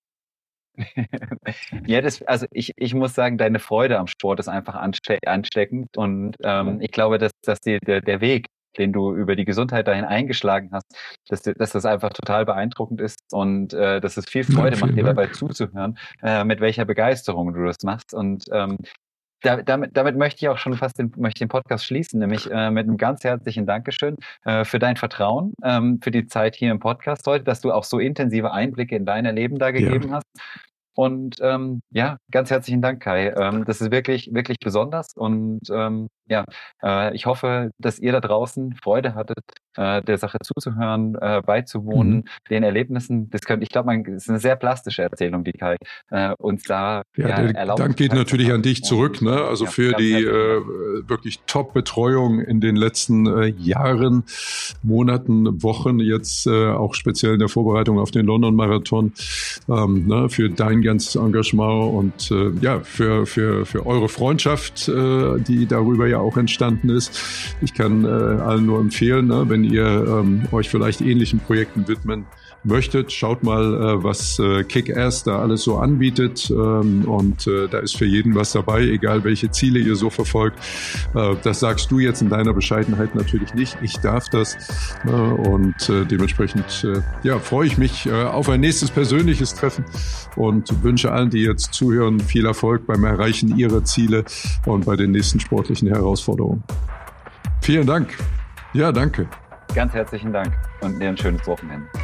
Ja, ich muss sagen, deine Freude am Sport ist einfach ansteckend. Und ich glaube, dass der Weg, den du über die Gesundheit dahin eingeschlagen hast, dass das einfach total beeindruckend ist und dass es viel Freude macht, dir dabei zuzuhören, mit welcher Begeisterung du das machst. Und damit möchte ich auch schon fast den Podcast schließen, nämlich mit einem ganz herzlichen Dankeschön für dein Vertrauen, für die Zeit hier im Podcast heute, dass du auch so intensive Einblicke in dein Leben da gegeben hast. Und ganz herzlichen Dank, Kai. Das ist wirklich, wirklich besonders. Und ich hoffe, dass ihr da draußen Freude hattet der Sache zuzuhören, beizuwohnen, den Erlebnissen. Ich glaube, es ist eine sehr plastische Erzählung, die Kai uns da der Dank geht natürlich an dich zurück, ne? Also für die wirklich Top-Betreuung in den letzten Jahren, Monaten, Wochen, jetzt auch speziell in der Vorbereitung auf den London-Marathon, für dein ganzes Engagement und für eure Freundschaft, die darüber ja auch entstanden ist. Ich kann allen nur empfehlen, ne, wenn ihr euch vielleicht ähnlichen Projekten widmen möchtet, schaut mal, was Kick-Ass da alles so anbietet, und da ist für jeden was dabei, egal welche Ziele ihr so verfolgt. Das sagst du jetzt in deiner Bescheidenheit natürlich nicht. Ich darf das, und dementsprechend freue ich mich auf ein nächstes persönliches Treffen und wünsche allen, die jetzt zuhören, viel Erfolg beim Erreichen ihrer Ziele und bei den nächsten sportlichen Herausforderungen. Vielen Dank. Ja, danke. Ganz herzlichen Dank und dir ein schönes Wochenende.